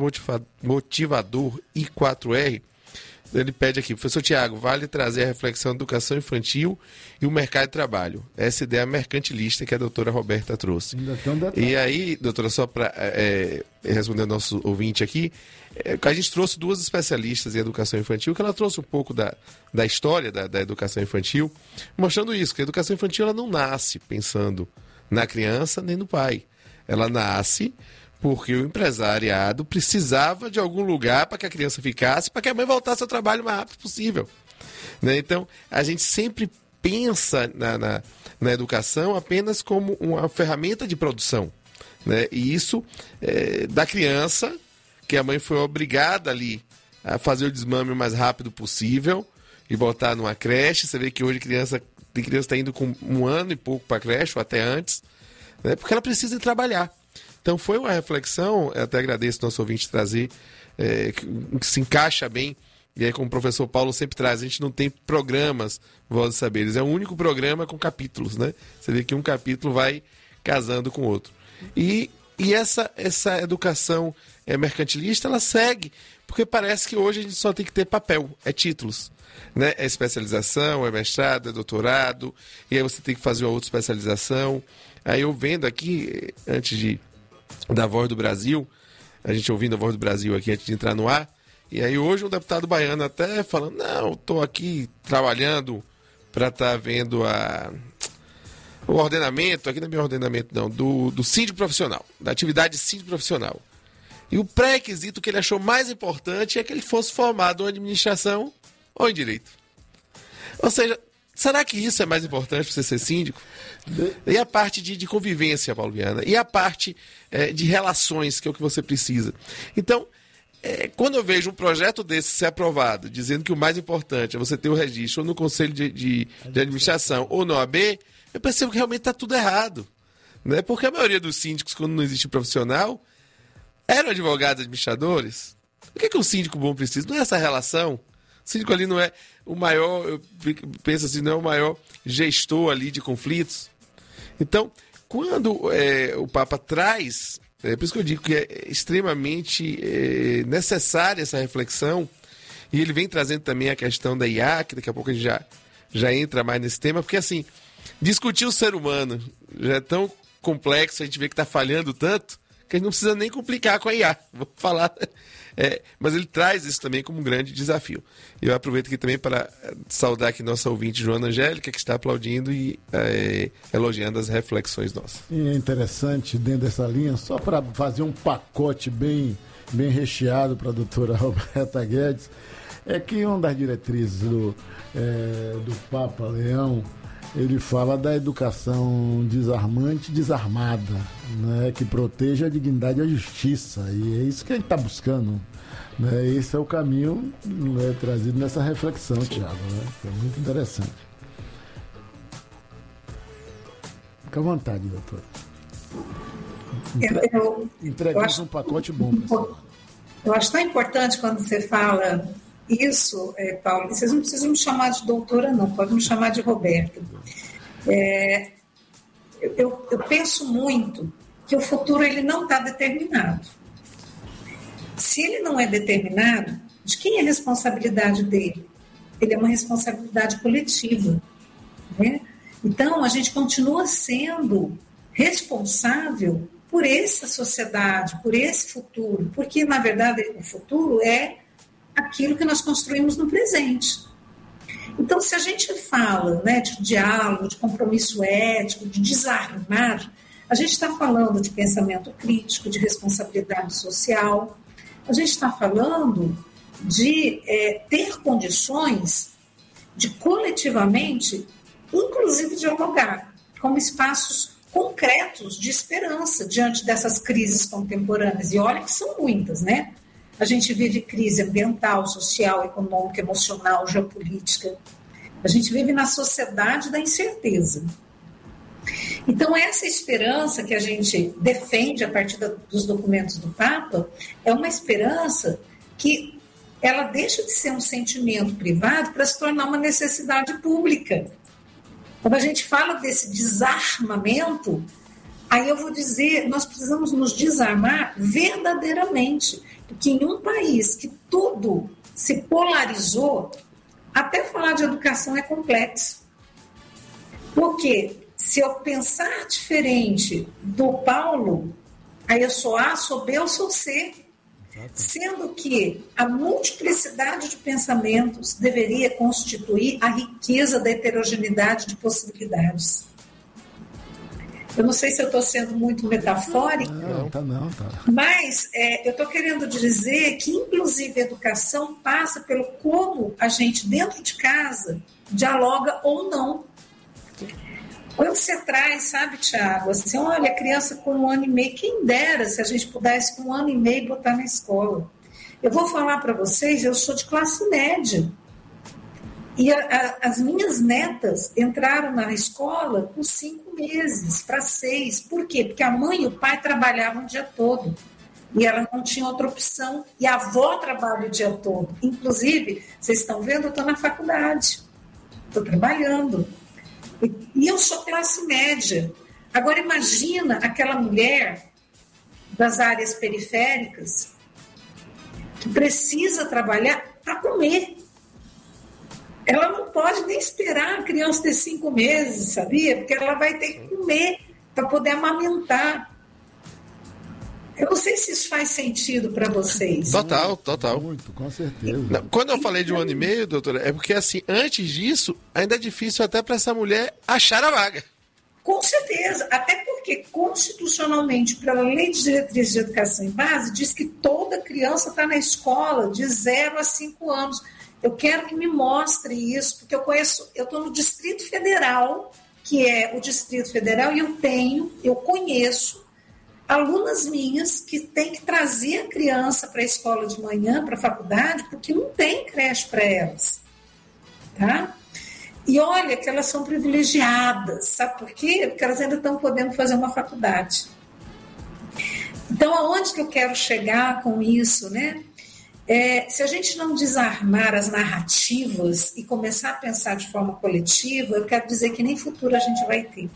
motivador I quatro R, ele pede aqui, professor Tiago, vale trazer a reflexão da educação infantil e o mercado de trabalho. Essa ideia mercantilista que a doutora Roberta trouxe. E aí, doutora, só para é, responder ao nosso ouvinte aqui, é, a gente trouxe duas especialistas em educação infantil, que ela trouxe um pouco da, da história da, da educação infantil, mostrando isso, que a educação infantil ela não nasce pensando na criança nem no pai. Ela nasce porque o empresariado precisava de algum lugar para que a criança ficasse, para que a mãe voltasse ao trabalho o mais rápido possível. Né? Então, a gente sempre pensa na, na, na educação apenas como uma ferramenta de produção. Né? E isso é, da criança, que a mãe foi obrigada ali a fazer o desmame o mais rápido possível e botar numa creche. Você vê que hoje criança, tem criança está indo com um ano e pouco para a creche, ou até antes, né? Porque ela precisa trabalhar. Então foi uma reflexão, eu até agradeço o nosso ouvinte trazer, é, que, que se encaixa bem, e aí como o professor Paulo sempre traz, a gente não tem programas Voz dos Saberes, é o único programa com capítulos, né? Você vê que um capítulo vai casando com o outro. E, e essa, essa educação é, mercantilista, ela segue, porque parece que hoje a gente só tem que ter papel, é títulos. Né? É especialização, é mestrado, é doutorado, e aí você tem que fazer uma outra especialização. Aí eu vendo aqui, antes de da Voz do Brasil, a gente ouvindo a Voz do Brasil aqui antes de entrar no ar, e aí hoje um deputado baiano até falando, não, estou aqui trabalhando para estar tá vendo a, o ordenamento, aqui não é meu ordenamento não, do, do síndico profissional, da atividade síndico profissional. E o pré-requisito que ele achou mais importante é que ele fosse formado em administração ou em direito. Ou seja, será que isso é mais importante para você ser síndico? E a parte de, de convivência, Paulo Viana, e a parte é, de relações, que é o que você precisa. Então, é, quando eu vejo um projeto desse ser aprovado, dizendo que o mais importante é você ter o registro ou no Conselho de, de, de Administração ou no O A B, eu percebo que realmente está tudo errado. Né? Porque a maioria dos síndicos, quando não existe profissional, eram advogados administradores. O que, é que um síndico bom precisa? Não é essa relação. O síndico ali não é o maior, eu penso assim, não é o maior gestor ali de conflitos. Então, quando é, o Papa traz, é por isso que eu digo que é extremamente é, necessária essa reflexão, e ele vem trazendo também a questão da I A, que daqui a pouco a gente já, já entra mais nesse tema, porque assim, discutir o ser humano já é tão complexo, a gente vê que está falhando tanto, que a gente não precisa nem complicar com a I A. Vou falar... É, mas ele traz isso também como um grande desafio. Eu aproveito aqui também para saudar aqui nossa ouvinte Joana Angélica, que está aplaudindo e é, elogiando as reflexões nossas. E é interessante, dentro dessa linha, só para fazer um pacote bem, bem recheado para a doutora Roberta Guedes, é que uma das diretrizes do, é, do Papa Leão, ele fala da educação desarmante e desarmada, né, que proteja a dignidade e a justiça. E é isso que a gente está buscando. Né? Esse é o caminho, né, trazido nessa reflexão, Tiago. Né? É muito interessante. Fica à vontade, doutor. Entre... Entregamos acho... um pacote bom para essa hora. Eu acho tão importante quando você fala... Isso, é, Paulo, vocês não precisam me chamar de doutora, não, podem me chamar de Roberta. É, eu, eu penso muito que o futuro ele não está determinado. Se ele não é determinado, de quem é a responsabilidade dele? Ele é uma responsabilidade coletiva. Né? Então, a gente continua sendo responsável por essa sociedade, por esse futuro, porque, na verdade, o futuro é aquilo que nós construímos no presente. Então, se a gente fala, né, de diálogo, de compromisso ético, de desarmar, a gente está falando de pensamento crítico, de responsabilidade social, a gente está falando de é, ter condições de coletivamente, inclusive, dialogar como espaços concretos de esperança diante dessas crises contemporâneas. E olha que são muitas, né? A gente vive crise ambiental, social, econômica, emocional, geopolítica. A gente vive na sociedade da incerteza. Então, essa esperança que a gente defende a partir da, dos documentos do Papa é uma esperança que ela deixa de ser um sentimento privado para se tornar uma necessidade pública. Quando a gente fala desse desarmamento, aí eu vou dizer, nós precisamos nos desarmar verdadeiramente, porque em um país que tudo se polarizou, até falar de educação é complexo. Porque se eu pensar diferente do Paulo, aí eu sou A, sou B, eu sou C. Sendo que a multiplicidade de pensamentos deveria constituir a riqueza da heterogeneidade de possibilidades. Eu não sei se eu estou sendo muito metafórica. Não, tá não, tá. Mas é, eu estou querendo dizer que, inclusive, a educação passa pelo como a gente, dentro de casa, dialoga ou não. Quando você traz, sabe, Tiago, assim, olha, a criança com um ano e meio, quem dera se a gente pudesse com um ano e meio botar na escola. Eu vou falar para vocês, eu sou de classe média. E a, a, as minhas netas entraram na escola com cinco meses, para seis. Por quê? Porque a mãe e o pai trabalhavam o dia todo. E ela não tinha outra opção. E a avó trabalha o dia todo. Inclusive, vocês estão vendo, eu estou na faculdade. Estou trabalhando. E eu sou classe média. Agora, imagina aquela mulher das áreas periféricas que precisa trabalhar para comer. Ela não pode nem esperar a criança ter cinco meses, sabia? Porque ela vai ter que comer para poder amamentar. Eu não sei se isso faz sentido para vocês. Total, total. Muito, com certeza. Não, quando eu falei de um ano e meio, doutora, é porque, assim, antes disso, ainda é difícil até para essa mulher achar a vaga. Com certeza, até porque, constitucionalmente, pela Lei de Diretrizes de Educação em Base, diz que toda criança está na escola de zero a cinco anos. Eu quero que me mostre isso, porque eu conheço, eu estou no Distrito Federal, que é o Distrito Federal, e eu tenho, eu conheço alunas minhas que têm que trazer a criança para a escola de manhã, para a faculdade, porque não tem creche para elas. Tá? E olha que elas são privilegiadas, sabe por quê? Porque elas ainda estão podendo fazer uma faculdade. Então, aonde que eu quero chegar com isso, né? É, se a gente não desarmar as narrativas e começar a pensar de forma coletiva, eu quero dizer que nem futuro a gente vai ter.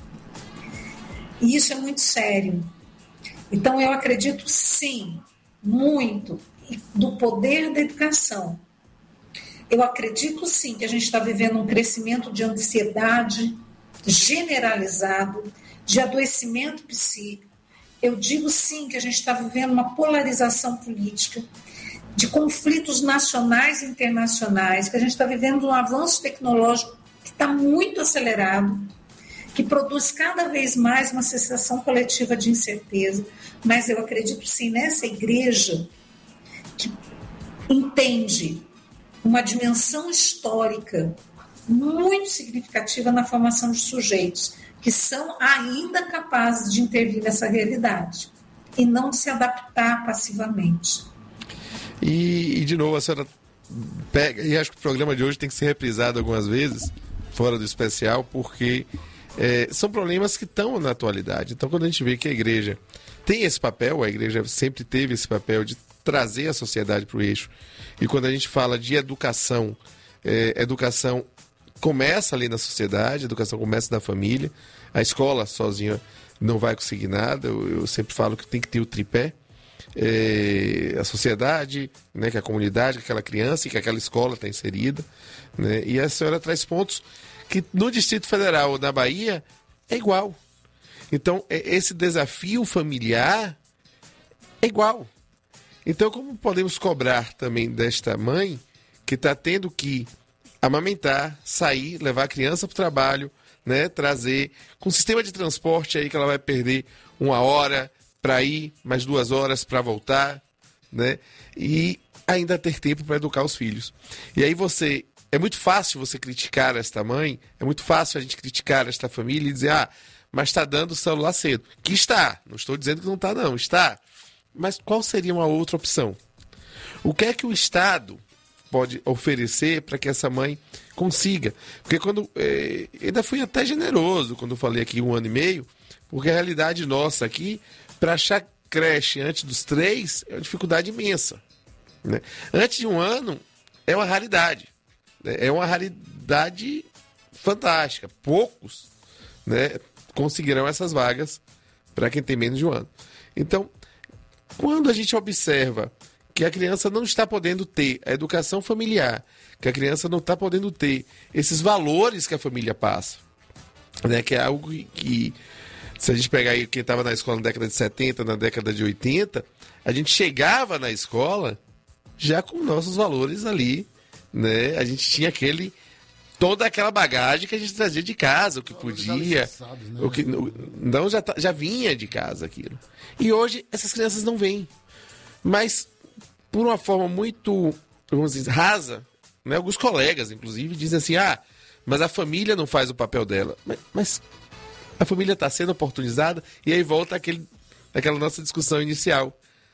E isso é muito sério. Então, eu acredito, sim, muito do poder da educação. Eu acredito, sim, que a gente está vivendo um crescimento de ansiedade generalizado, de adoecimento psíquico. Eu digo, sim, que a gente está vivendo uma polarização política, de conflitos nacionais e internacionais, que a gente está vivendo um avanço tecnológico que está muito acelerado, que produz cada vez mais uma sensação coletiva de incerteza. Mas eu acredito, sim, nessa igreja que entende uma dimensão histórica muito significativa na formação de sujeitos que são ainda capazes de intervir nessa realidade e não de se adaptar passivamente. E, e, de novo, a senhora pega, e acho que o programa de hoje tem que ser reprisado algumas vezes, fora do especial, porque é, são problemas que estão na atualidade. Então, quando a gente vê que a igreja tem esse papel, a igreja sempre teve esse papel de trazer a sociedade para o eixo, e quando a gente fala de educação, é, educação começa ali na sociedade, a educação começa na família, a escola sozinha não vai conseguir nada, eu, eu sempre falo que tem que ter o tripé, É, a sociedade, né, que a comunidade, que aquela criança e que aquela escola está inserida, né, e a senhora traz pontos que no Distrito Federal ou na Bahia é igual. Então, é, esse desafio familiar é igual. Então, como podemos cobrar também desta mãe que está tendo que amamentar, sair, levar a criança para o trabalho, né, trazer, com um sistema de transporte aí que ela vai perder uma hora para ir, mais duas horas para voltar, né? E ainda ter tempo para educar os filhos. E aí você... É muito fácil você criticar esta mãe, é muito fácil a gente criticar esta família e dizer, ah, mas está dando o celular cedo. Que está, não estou dizendo que não está não, está. Mas qual seria uma outra opção? O que é que o Estado pode oferecer para que essa mãe consiga? Porque quando... É, ainda fui até generoso quando falei aqui um ano e meio, porque a realidade nossa aqui, para achar creche antes dos três, é uma dificuldade imensa. Né? Antes de um ano, é uma raridade. É uma raridade fantástica. Poucos, né, conseguirão essas vagas para quem tem menos de um ano. Então, quando a gente observa que a criança não está podendo ter a educação familiar, que a criança não está podendo ter esses valores que a família passa, né, que é algo que, que se a gente pegar aí quem estava na escola na década de setenta, na década de oitenta, a gente chegava na escola já com nossos valores ali, né? A gente tinha aquele toda aquela bagagem que a gente trazia de casa, o que podia, né? o que não já, já vinha de casa aquilo. E hoje essas crianças não vêm. Mas por uma forma muito, vamos dizer, rasa, né? Alguns colegas, inclusive, dizem assim, ah, mas a família não faz o papel dela. Mas, mas a família está sendo oportunizada, e aí volta aquele, aquela nossa discussão inicial.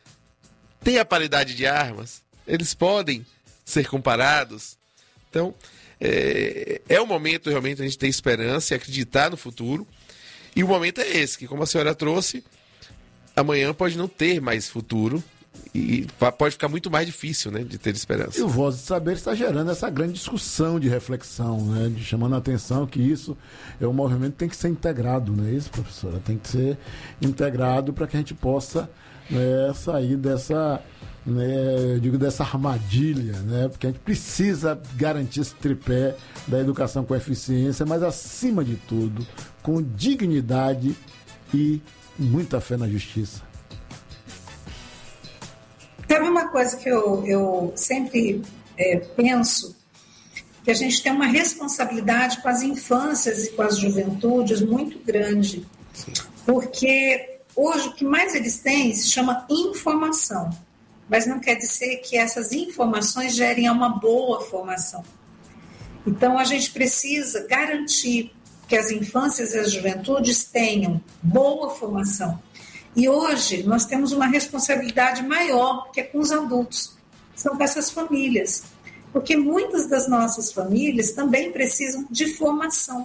Tem a paridade de armas? Eles podem ser comparados? Então, é, é o momento realmente a gente ter esperança e acreditar no futuro. E o momento é esse, que como a senhora trouxe, amanhã pode não ter mais futuro e pode ficar muito mais difícil, né, de ter esperança. E o Voz de Saber está gerando essa grande discussão de reflexão, né, de chamando a atenção que isso é um movimento que tem que ser integrado, não é isso, professora? Tem que ser integrado para que a gente possa, né, sair dessa... Né, eu digo dessa armadilha, né, porque a gente precisa garantir esse tripé da educação com eficiência, mas acima de tudo com dignidade e muita fé na justiça. Tem uma coisa que eu, eu sempre é, penso, que a gente tem uma responsabilidade com as infâncias e com as juventudes muito grande. Sim. Porque hoje o que mais eles têm se chama informação. Mas não quer dizer que essas informações gerem uma boa formação. Então, a gente precisa garantir que as infâncias e as juventudes tenham boa formação. E hoje nós temos uma responsabilidade maior, que é com os adultos, são com essas famílias. Porque muitas das nossas famílias também precisam de formação.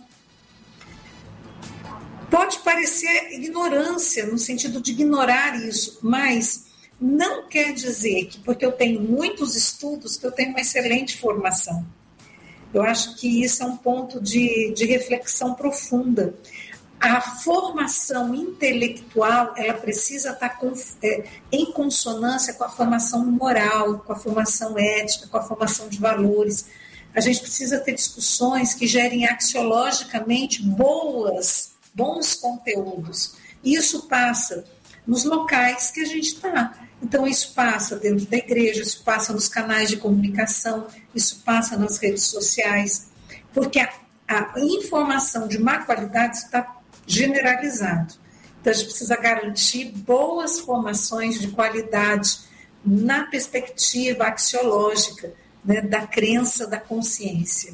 Pode parecer ignorância, no sentido de ignorar isso, mas... não quer dizer que, porque eu tenho muitos estudos, que eu tenho uma excelente formação. Eu acho que isso é um ponto de, de reflexão profunda. A formação intelectual, ela precisa estar com, é, em consonância com a formação moral, com a formação ética, com a formação de valores. A gente precisa ter discussões que gerem axiologicamente boas, bons conteúdos. Isso passa nos locais que a gente está. Então, isso passa dentro da igreja, isso passa nos canais de comunicação, isso passa nas redes sociais, porque a, a informação de má qualidade está generalizada. Então, a gente precisa garantir boas formações de qualidade na perspectiva axiológica, né, da crença, da consciência.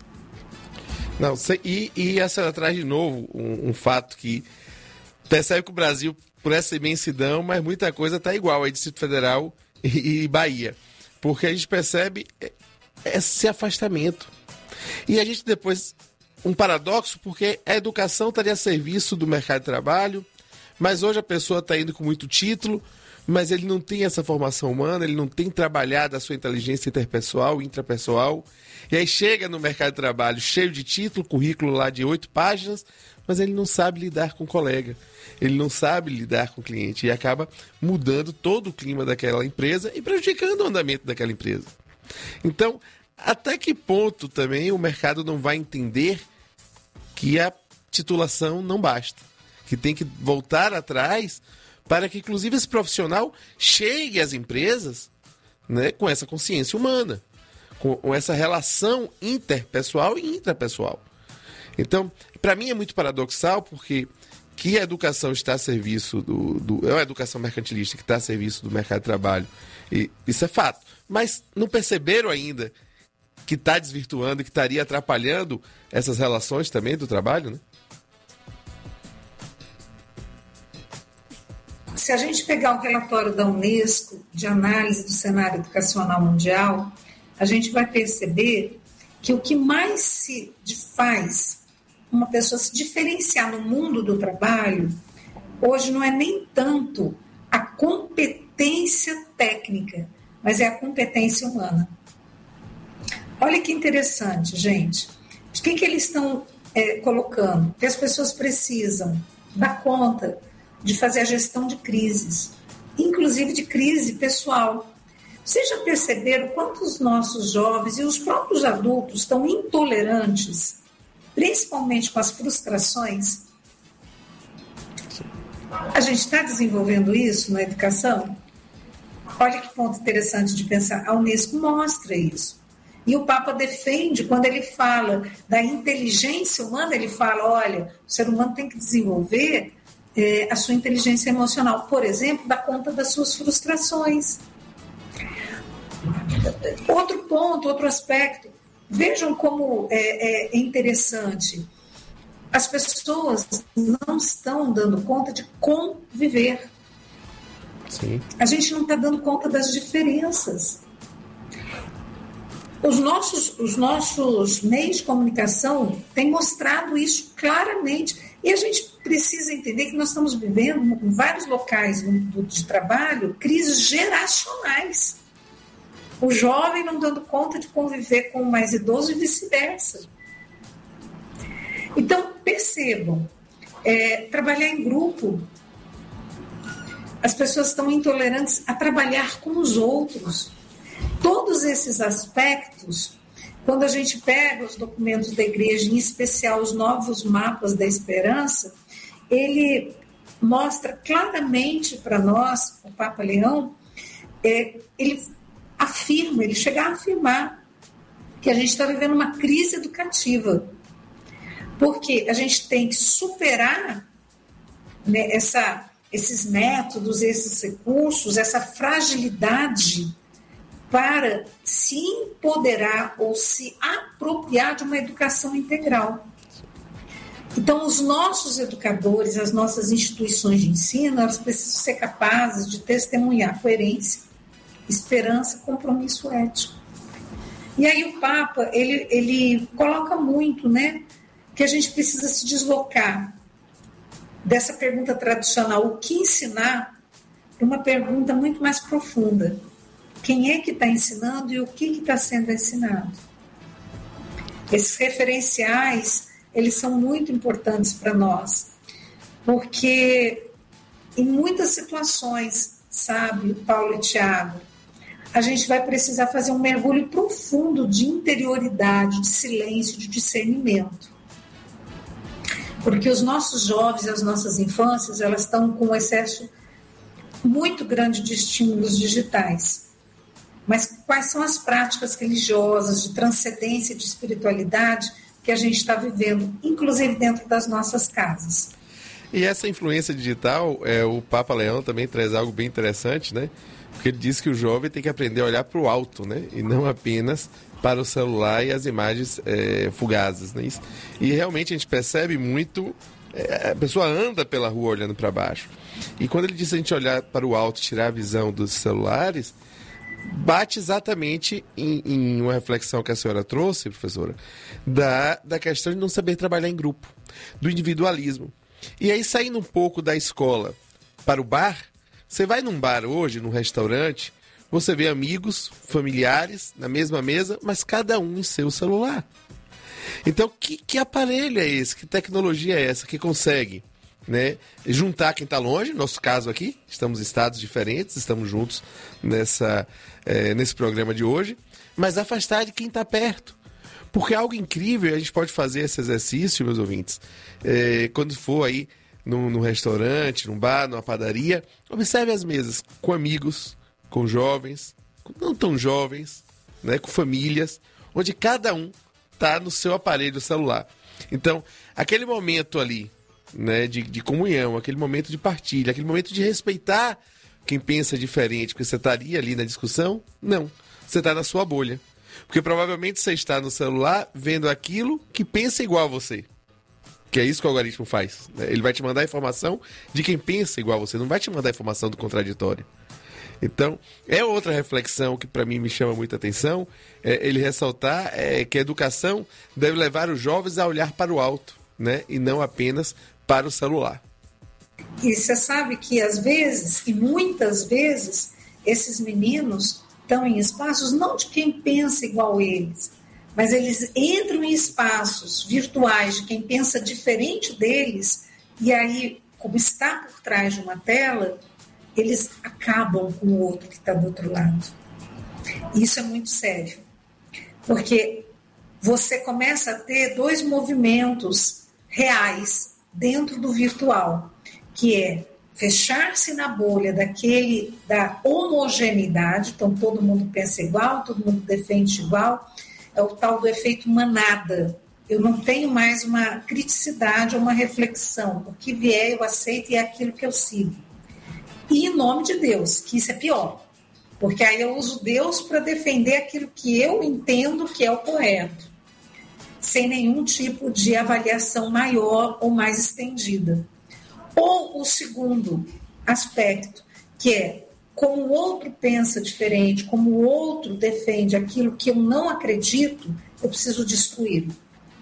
Não, e, e a senhora traz de novo um, um fato que percebe que o Brasil, por essa imensidão, mas muita coisa está igual aí, Distrito Federal e, e Bahia. Porque a gente percebe esse afastamento. E a gente depois, um paradoxo, porque a educação estaria a serviço do mercado de trabalho, mas hoje a pessoa está indo com muito título, mas ele não tem essa formação humana, ele não tem trabalhado a sua inteligência interpessoal, intrapessoal, e aí chega no mercado de trabalho cheio de título, currículo lá de oito páginas, mas ele não sabe lidar com o colega, ele não sabe lidar com o cliente e acaba mudando todo o clima daquela empresa e prejudicando o andamento daquela empresa. Então, até que ponto também o mercado não vai entender que a titulação não basta, que tem que voltar atrás para que, inclusive, esse profissional chegue às empresas, né, com essa consciência humana, com, com essa relação interpessoal e intrapessoal. Então, para mim é muito paradoxal, porque que a educação está a serviço do, do... é uma educação mercantilista que está a serviço do mercado de trabalho. E isso é fato. Mas não perceberam ainda que está desvirtuando e que estaria atrapalhando essas relações também do trabalho, né? Se a gente pegar o relatório da Unesco de análise do cenário educacional mundial, a gente vai perceber que o que mais se faz uma pessoa se diferenciar no mundo do trabalho, hoje não é nem tanto a competência técnica, mas é a competência humana. Olha que interessante, gente. O que, que eles estão é, colocando? Que as pessoas precisam dar conta de fazer a gestão de crises, inclusive de crise pessoal. Vocês já perceberam quantos nossos jovens e os próprios adultos estão intolerantes, principalmente com as frustrações? A gente está desenvolvendo isso na educação? Olha que ponto interessante de pensar. A Unesco mostra isso. E o Papa defende, quando ele fala da inteligência humana, ele fala, olha, o ser humano tem que desenvolver é, a sua inteligência emocional. Por exemplo, dar conta das suas frustrações. Outro ponto, outro aspecto. Vejam como é, é interessante. As pessoas não estão dando conta de conviver. Sim. A gente não está dando conta das diferenças. Os nossos, os nossos meios de comunicação têm mostrado isso claramente. E a gente precisa entender que nós estamos vivendo, em vários locais de trabalho, crises geracionais. O jovem não dando conta de conviver com o mais idoso e vice-versa. Então, percebam, é, trabalhar em grupo, as pessoas estão intolerantes a trabalhar com os outros. Todos esses aspectos, quando a gente pega os documentos da igreja, em especial os novos mapas da esperança, ele mostra claramente para nós, o Papa Leão, é, ele afirma, ele chega a afirmar que a gente está vivendo uma crise educativa, porque a gente tem que superar, né, essa, esses métodos, esses recursos, essa fragilidade para se empoderar ou se apropriar de uma educação integral. Então, os nossos educadores, as nossas instituições de ensino, elas precisam ser capazes de testemunhar coerência, esperança, compromisso ético. E aí o Papa, ele, ele coloca muito, né, que a gente precisa se deslocar dessa pergunta tradicional, o que ensinar, para uma pergunta muito mais profunda. Quem é que está ensinando e o que está sendo ensinado? Esses referenciais, eles são muito importantes para nós, porque em muitas situações, sabe, Paulo e Tiago, a gente vai precisar fazer um mergulho profundo de interioridade, de silêncio, de discernimento. Porque os nossos jovens, as nossas infâncias, elas estão com um excesso muito grande de estímulos digitais. Mas quais são as práticas religiosas de transcendência, de espiritualidade que a gente está vivendo, inclusive dentro das nossas casas? E essa influência digital, é, o Papa Leão também traz algo bem interessante, né? Porque ele diz que o jovem tem que aprender a olhar para o alto, né? E não apenas para o celular e as imagens é, fugazes, né? Isso. E realmente a gente percebe muito, é, a pessoa anda pela rua olhando para baixo. E quando ele diz a gente olhar para o alto, tirar a visão dos celulares, bate exatamente em, em uma reflexão que a senhora trouxe, professora, da, da questão de não saber trabalhar em grupo, do individualismo. E aí, saindo um pouco da escola para o bar, você vai num bar hoje, num restaurante, você vê amigos, familiares na mesma mesa, mas cada um em seu celular. Então, que, que aparelho é esse? Que tecnologia é essa que consegue, né, juntar quem está longe? Nosso caso aqui, estamos em estados diferentes, estamos juntos nessa, é, nesse programa de hoje, mas afastar de quem está perto. Porque é algo incrível, a gente pode fazer esse exercício, meus ouvintes, é, quando for aí num, num restaurante, num bar, numa padaria, observe as mesas com amigos, com jovens, com não tão jovens, né, com famílias, onde cada um está no seu aparelho celular. Então, aquele momento ali né, de, de comunhão, aquele momento de partilha, aquele momento de respeitar quem pensa diferente, porque você estaria ali na discussão? Não, você está na sua bolha. Porque provavelmente você está no celular vendo aquilo que pensa igual a você. Que é isso que o algoritmo faz. Ele vai te mandar a informação de quem pensa igual a você, não vai te mandar a informação do contraditório. Então, é outra reflexão que para mim me chama muita atenção, é ele ressaltar é, que a educação deve levar os jovens a olhar para o alto, né, e não apenas para o celular. E você sabe que às vezes, e muitas vezes, esses meninos estão em espaços não de quem pensa igual eles, mas eles entram em espaços virtuais de quem pensa diferente deles, e aí, como está por trás de uma tela, eles acabam com o outro que está do outro lado. Isso é muito sério, porque você começa a ter dois movimentos reais dentro do virtual, que é fechar-se na bolha daquele, da homogeneidade, então todo mundo pensa igual, todo mundo defende igual, é o tal do efeito manada. Eu não tenho mais uma criticidade ou uma reflexão, o que vier eu aceito e é aquilo que eu sigo. E em nome de Deus, que isso é pior, porque aí eu uso Deus para defender aquilo que eu entendo que é o correto, sem nenhum tipo de avaliação maior ou mais estendida. Ou o segundo aspecto, que é como o outro pensa diferente, como o outro defende aquilo que eu não acredito, eu preciso destruí-lo.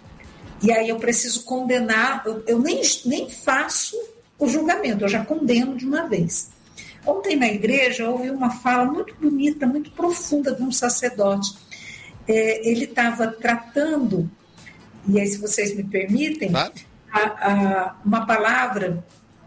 E aí eu preciso condenar, eu, eu nem, nem faço o julgamento, eu já condeno de uma vez. Ontem na igreja eu ouvi uma fala muito bonita, muito profunda de um sacerdote. É, ele estava tratando, e aí se vocês me permitem, a, a, uma palavra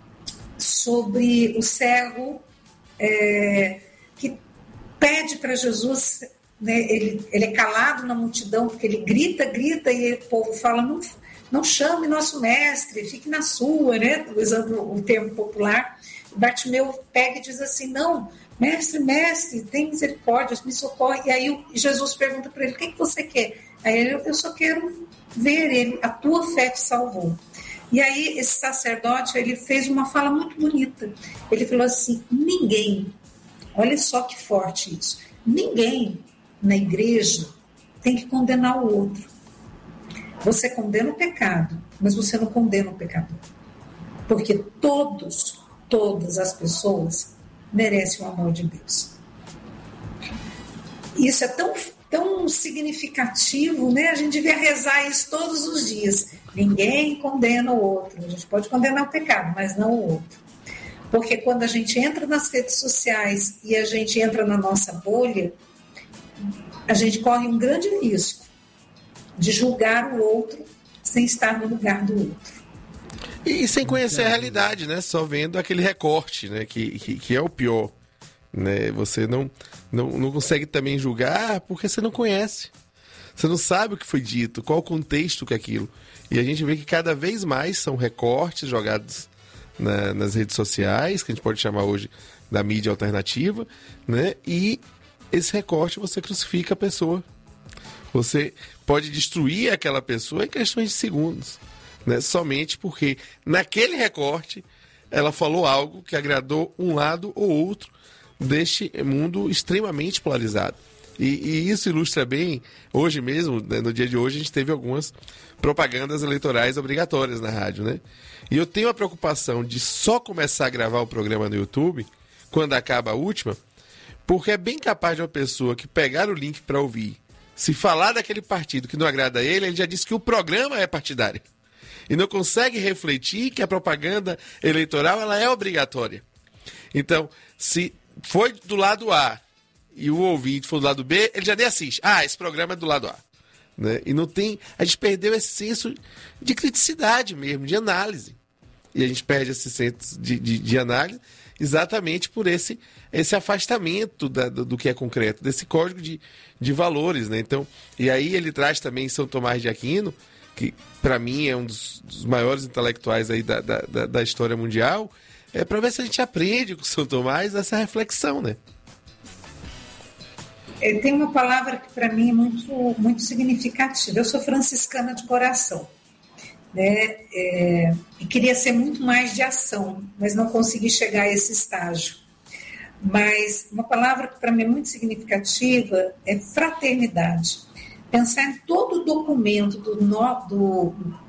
sobre o cego é, que pede para Jesus, né, ele, ele é calado na multidão, porque ele grita, grita, e o povo fala, não, não chame nosso mestre, fique na sua, né, usando o termo popular. Bartimeu pega e diz assim, não, mestre, mestre, tem misericórdia, me socorre. E aí Jesus pergunta para ele, o que, que você quer? Aí ele, eu só quero ver ele, a tua fé te salvou. E aí esse sacerdote, ele fez uma fala muito bonita. Ele falou assim, ninguém, olha só que forte isso, ninguém na igreja tem que condenar o outro. Você condena o pecado, mas você não condena o pecador. Porque todos, todas as pessoas merecem o amor de Deus. Isso é tão, tão significativo, né? A gente devia rezar isso todos os dias. Ninguém condena o outro. A gente pode condenar o pecado, mas não o outro. Porque quando a gente entra nas redes sociais e a gente entra na nossa bolha, a gente corre um grande risco de julgar o outro sem estar no lugar do outro. E sem conhecer a realidade, né? Só vendo aquele recorte, né? Que, que, que é o pior. Né? Você não, não, não consegue também julgar porque você não conhece. Você não sabe o que foi dito, qual o contexto que é aquilo. E a gente vê que cada vez mais são recortes jogados na, nas redes sociais, que a gente pode chamar hoje da mídia alternativa, né? E esse recorte você crucifica a pessoa. Você pode destruir aquela pessoa em questões de segundos. Né? Somente porque naquele recorte ela falou algo que agradou um lado ou outro deste mundo extremamente polarizado. E, e isso ilustra bem, hoje mesmo, né, no dia de hoje, a gente teve algumas propagandas eleitorais obrigatórias na rádio, né? E eu tenho a preocupação de só começar a gravar o programa no YouTube quando acaba a última, porque é bem capaz de uma pessoa que pegar o link para ouvir, se falar daquele partido que não agrada a ele, ele já disse que o programa é partidário. E não consegue refletir que a propaganda eleitoral ela é obrigatória. Então, se foi do lado A e o ouvinte for do lado B, ele já nem assiste. Ah, esse programa é do lado A. Né? E não tem... A gente perdeu esse senso de criticidade mesmo, de análise. E a gente perde esse senso de, de, de análise exatamente por esse, esse afastamento da, do, do que é concreto, desse código de, de valores. Né? Então, e aí ele traz também São Tomás de Aquino, que para mim é um dos, dos maiores intelectuais aí da, da, da, da história mundial, é para ver se a gente aprende com São Tomás essa reflexão, né? É, tem uma palavra que para mim é muito, muito significativa. Eu sou franciscana de coração. né? É, e queria ser muito mais de ação, mas não consegui chegar a esse estágio. Mas uma palavra que para mim é muito significativa é fraternidade. Pensar em todo o documento do, do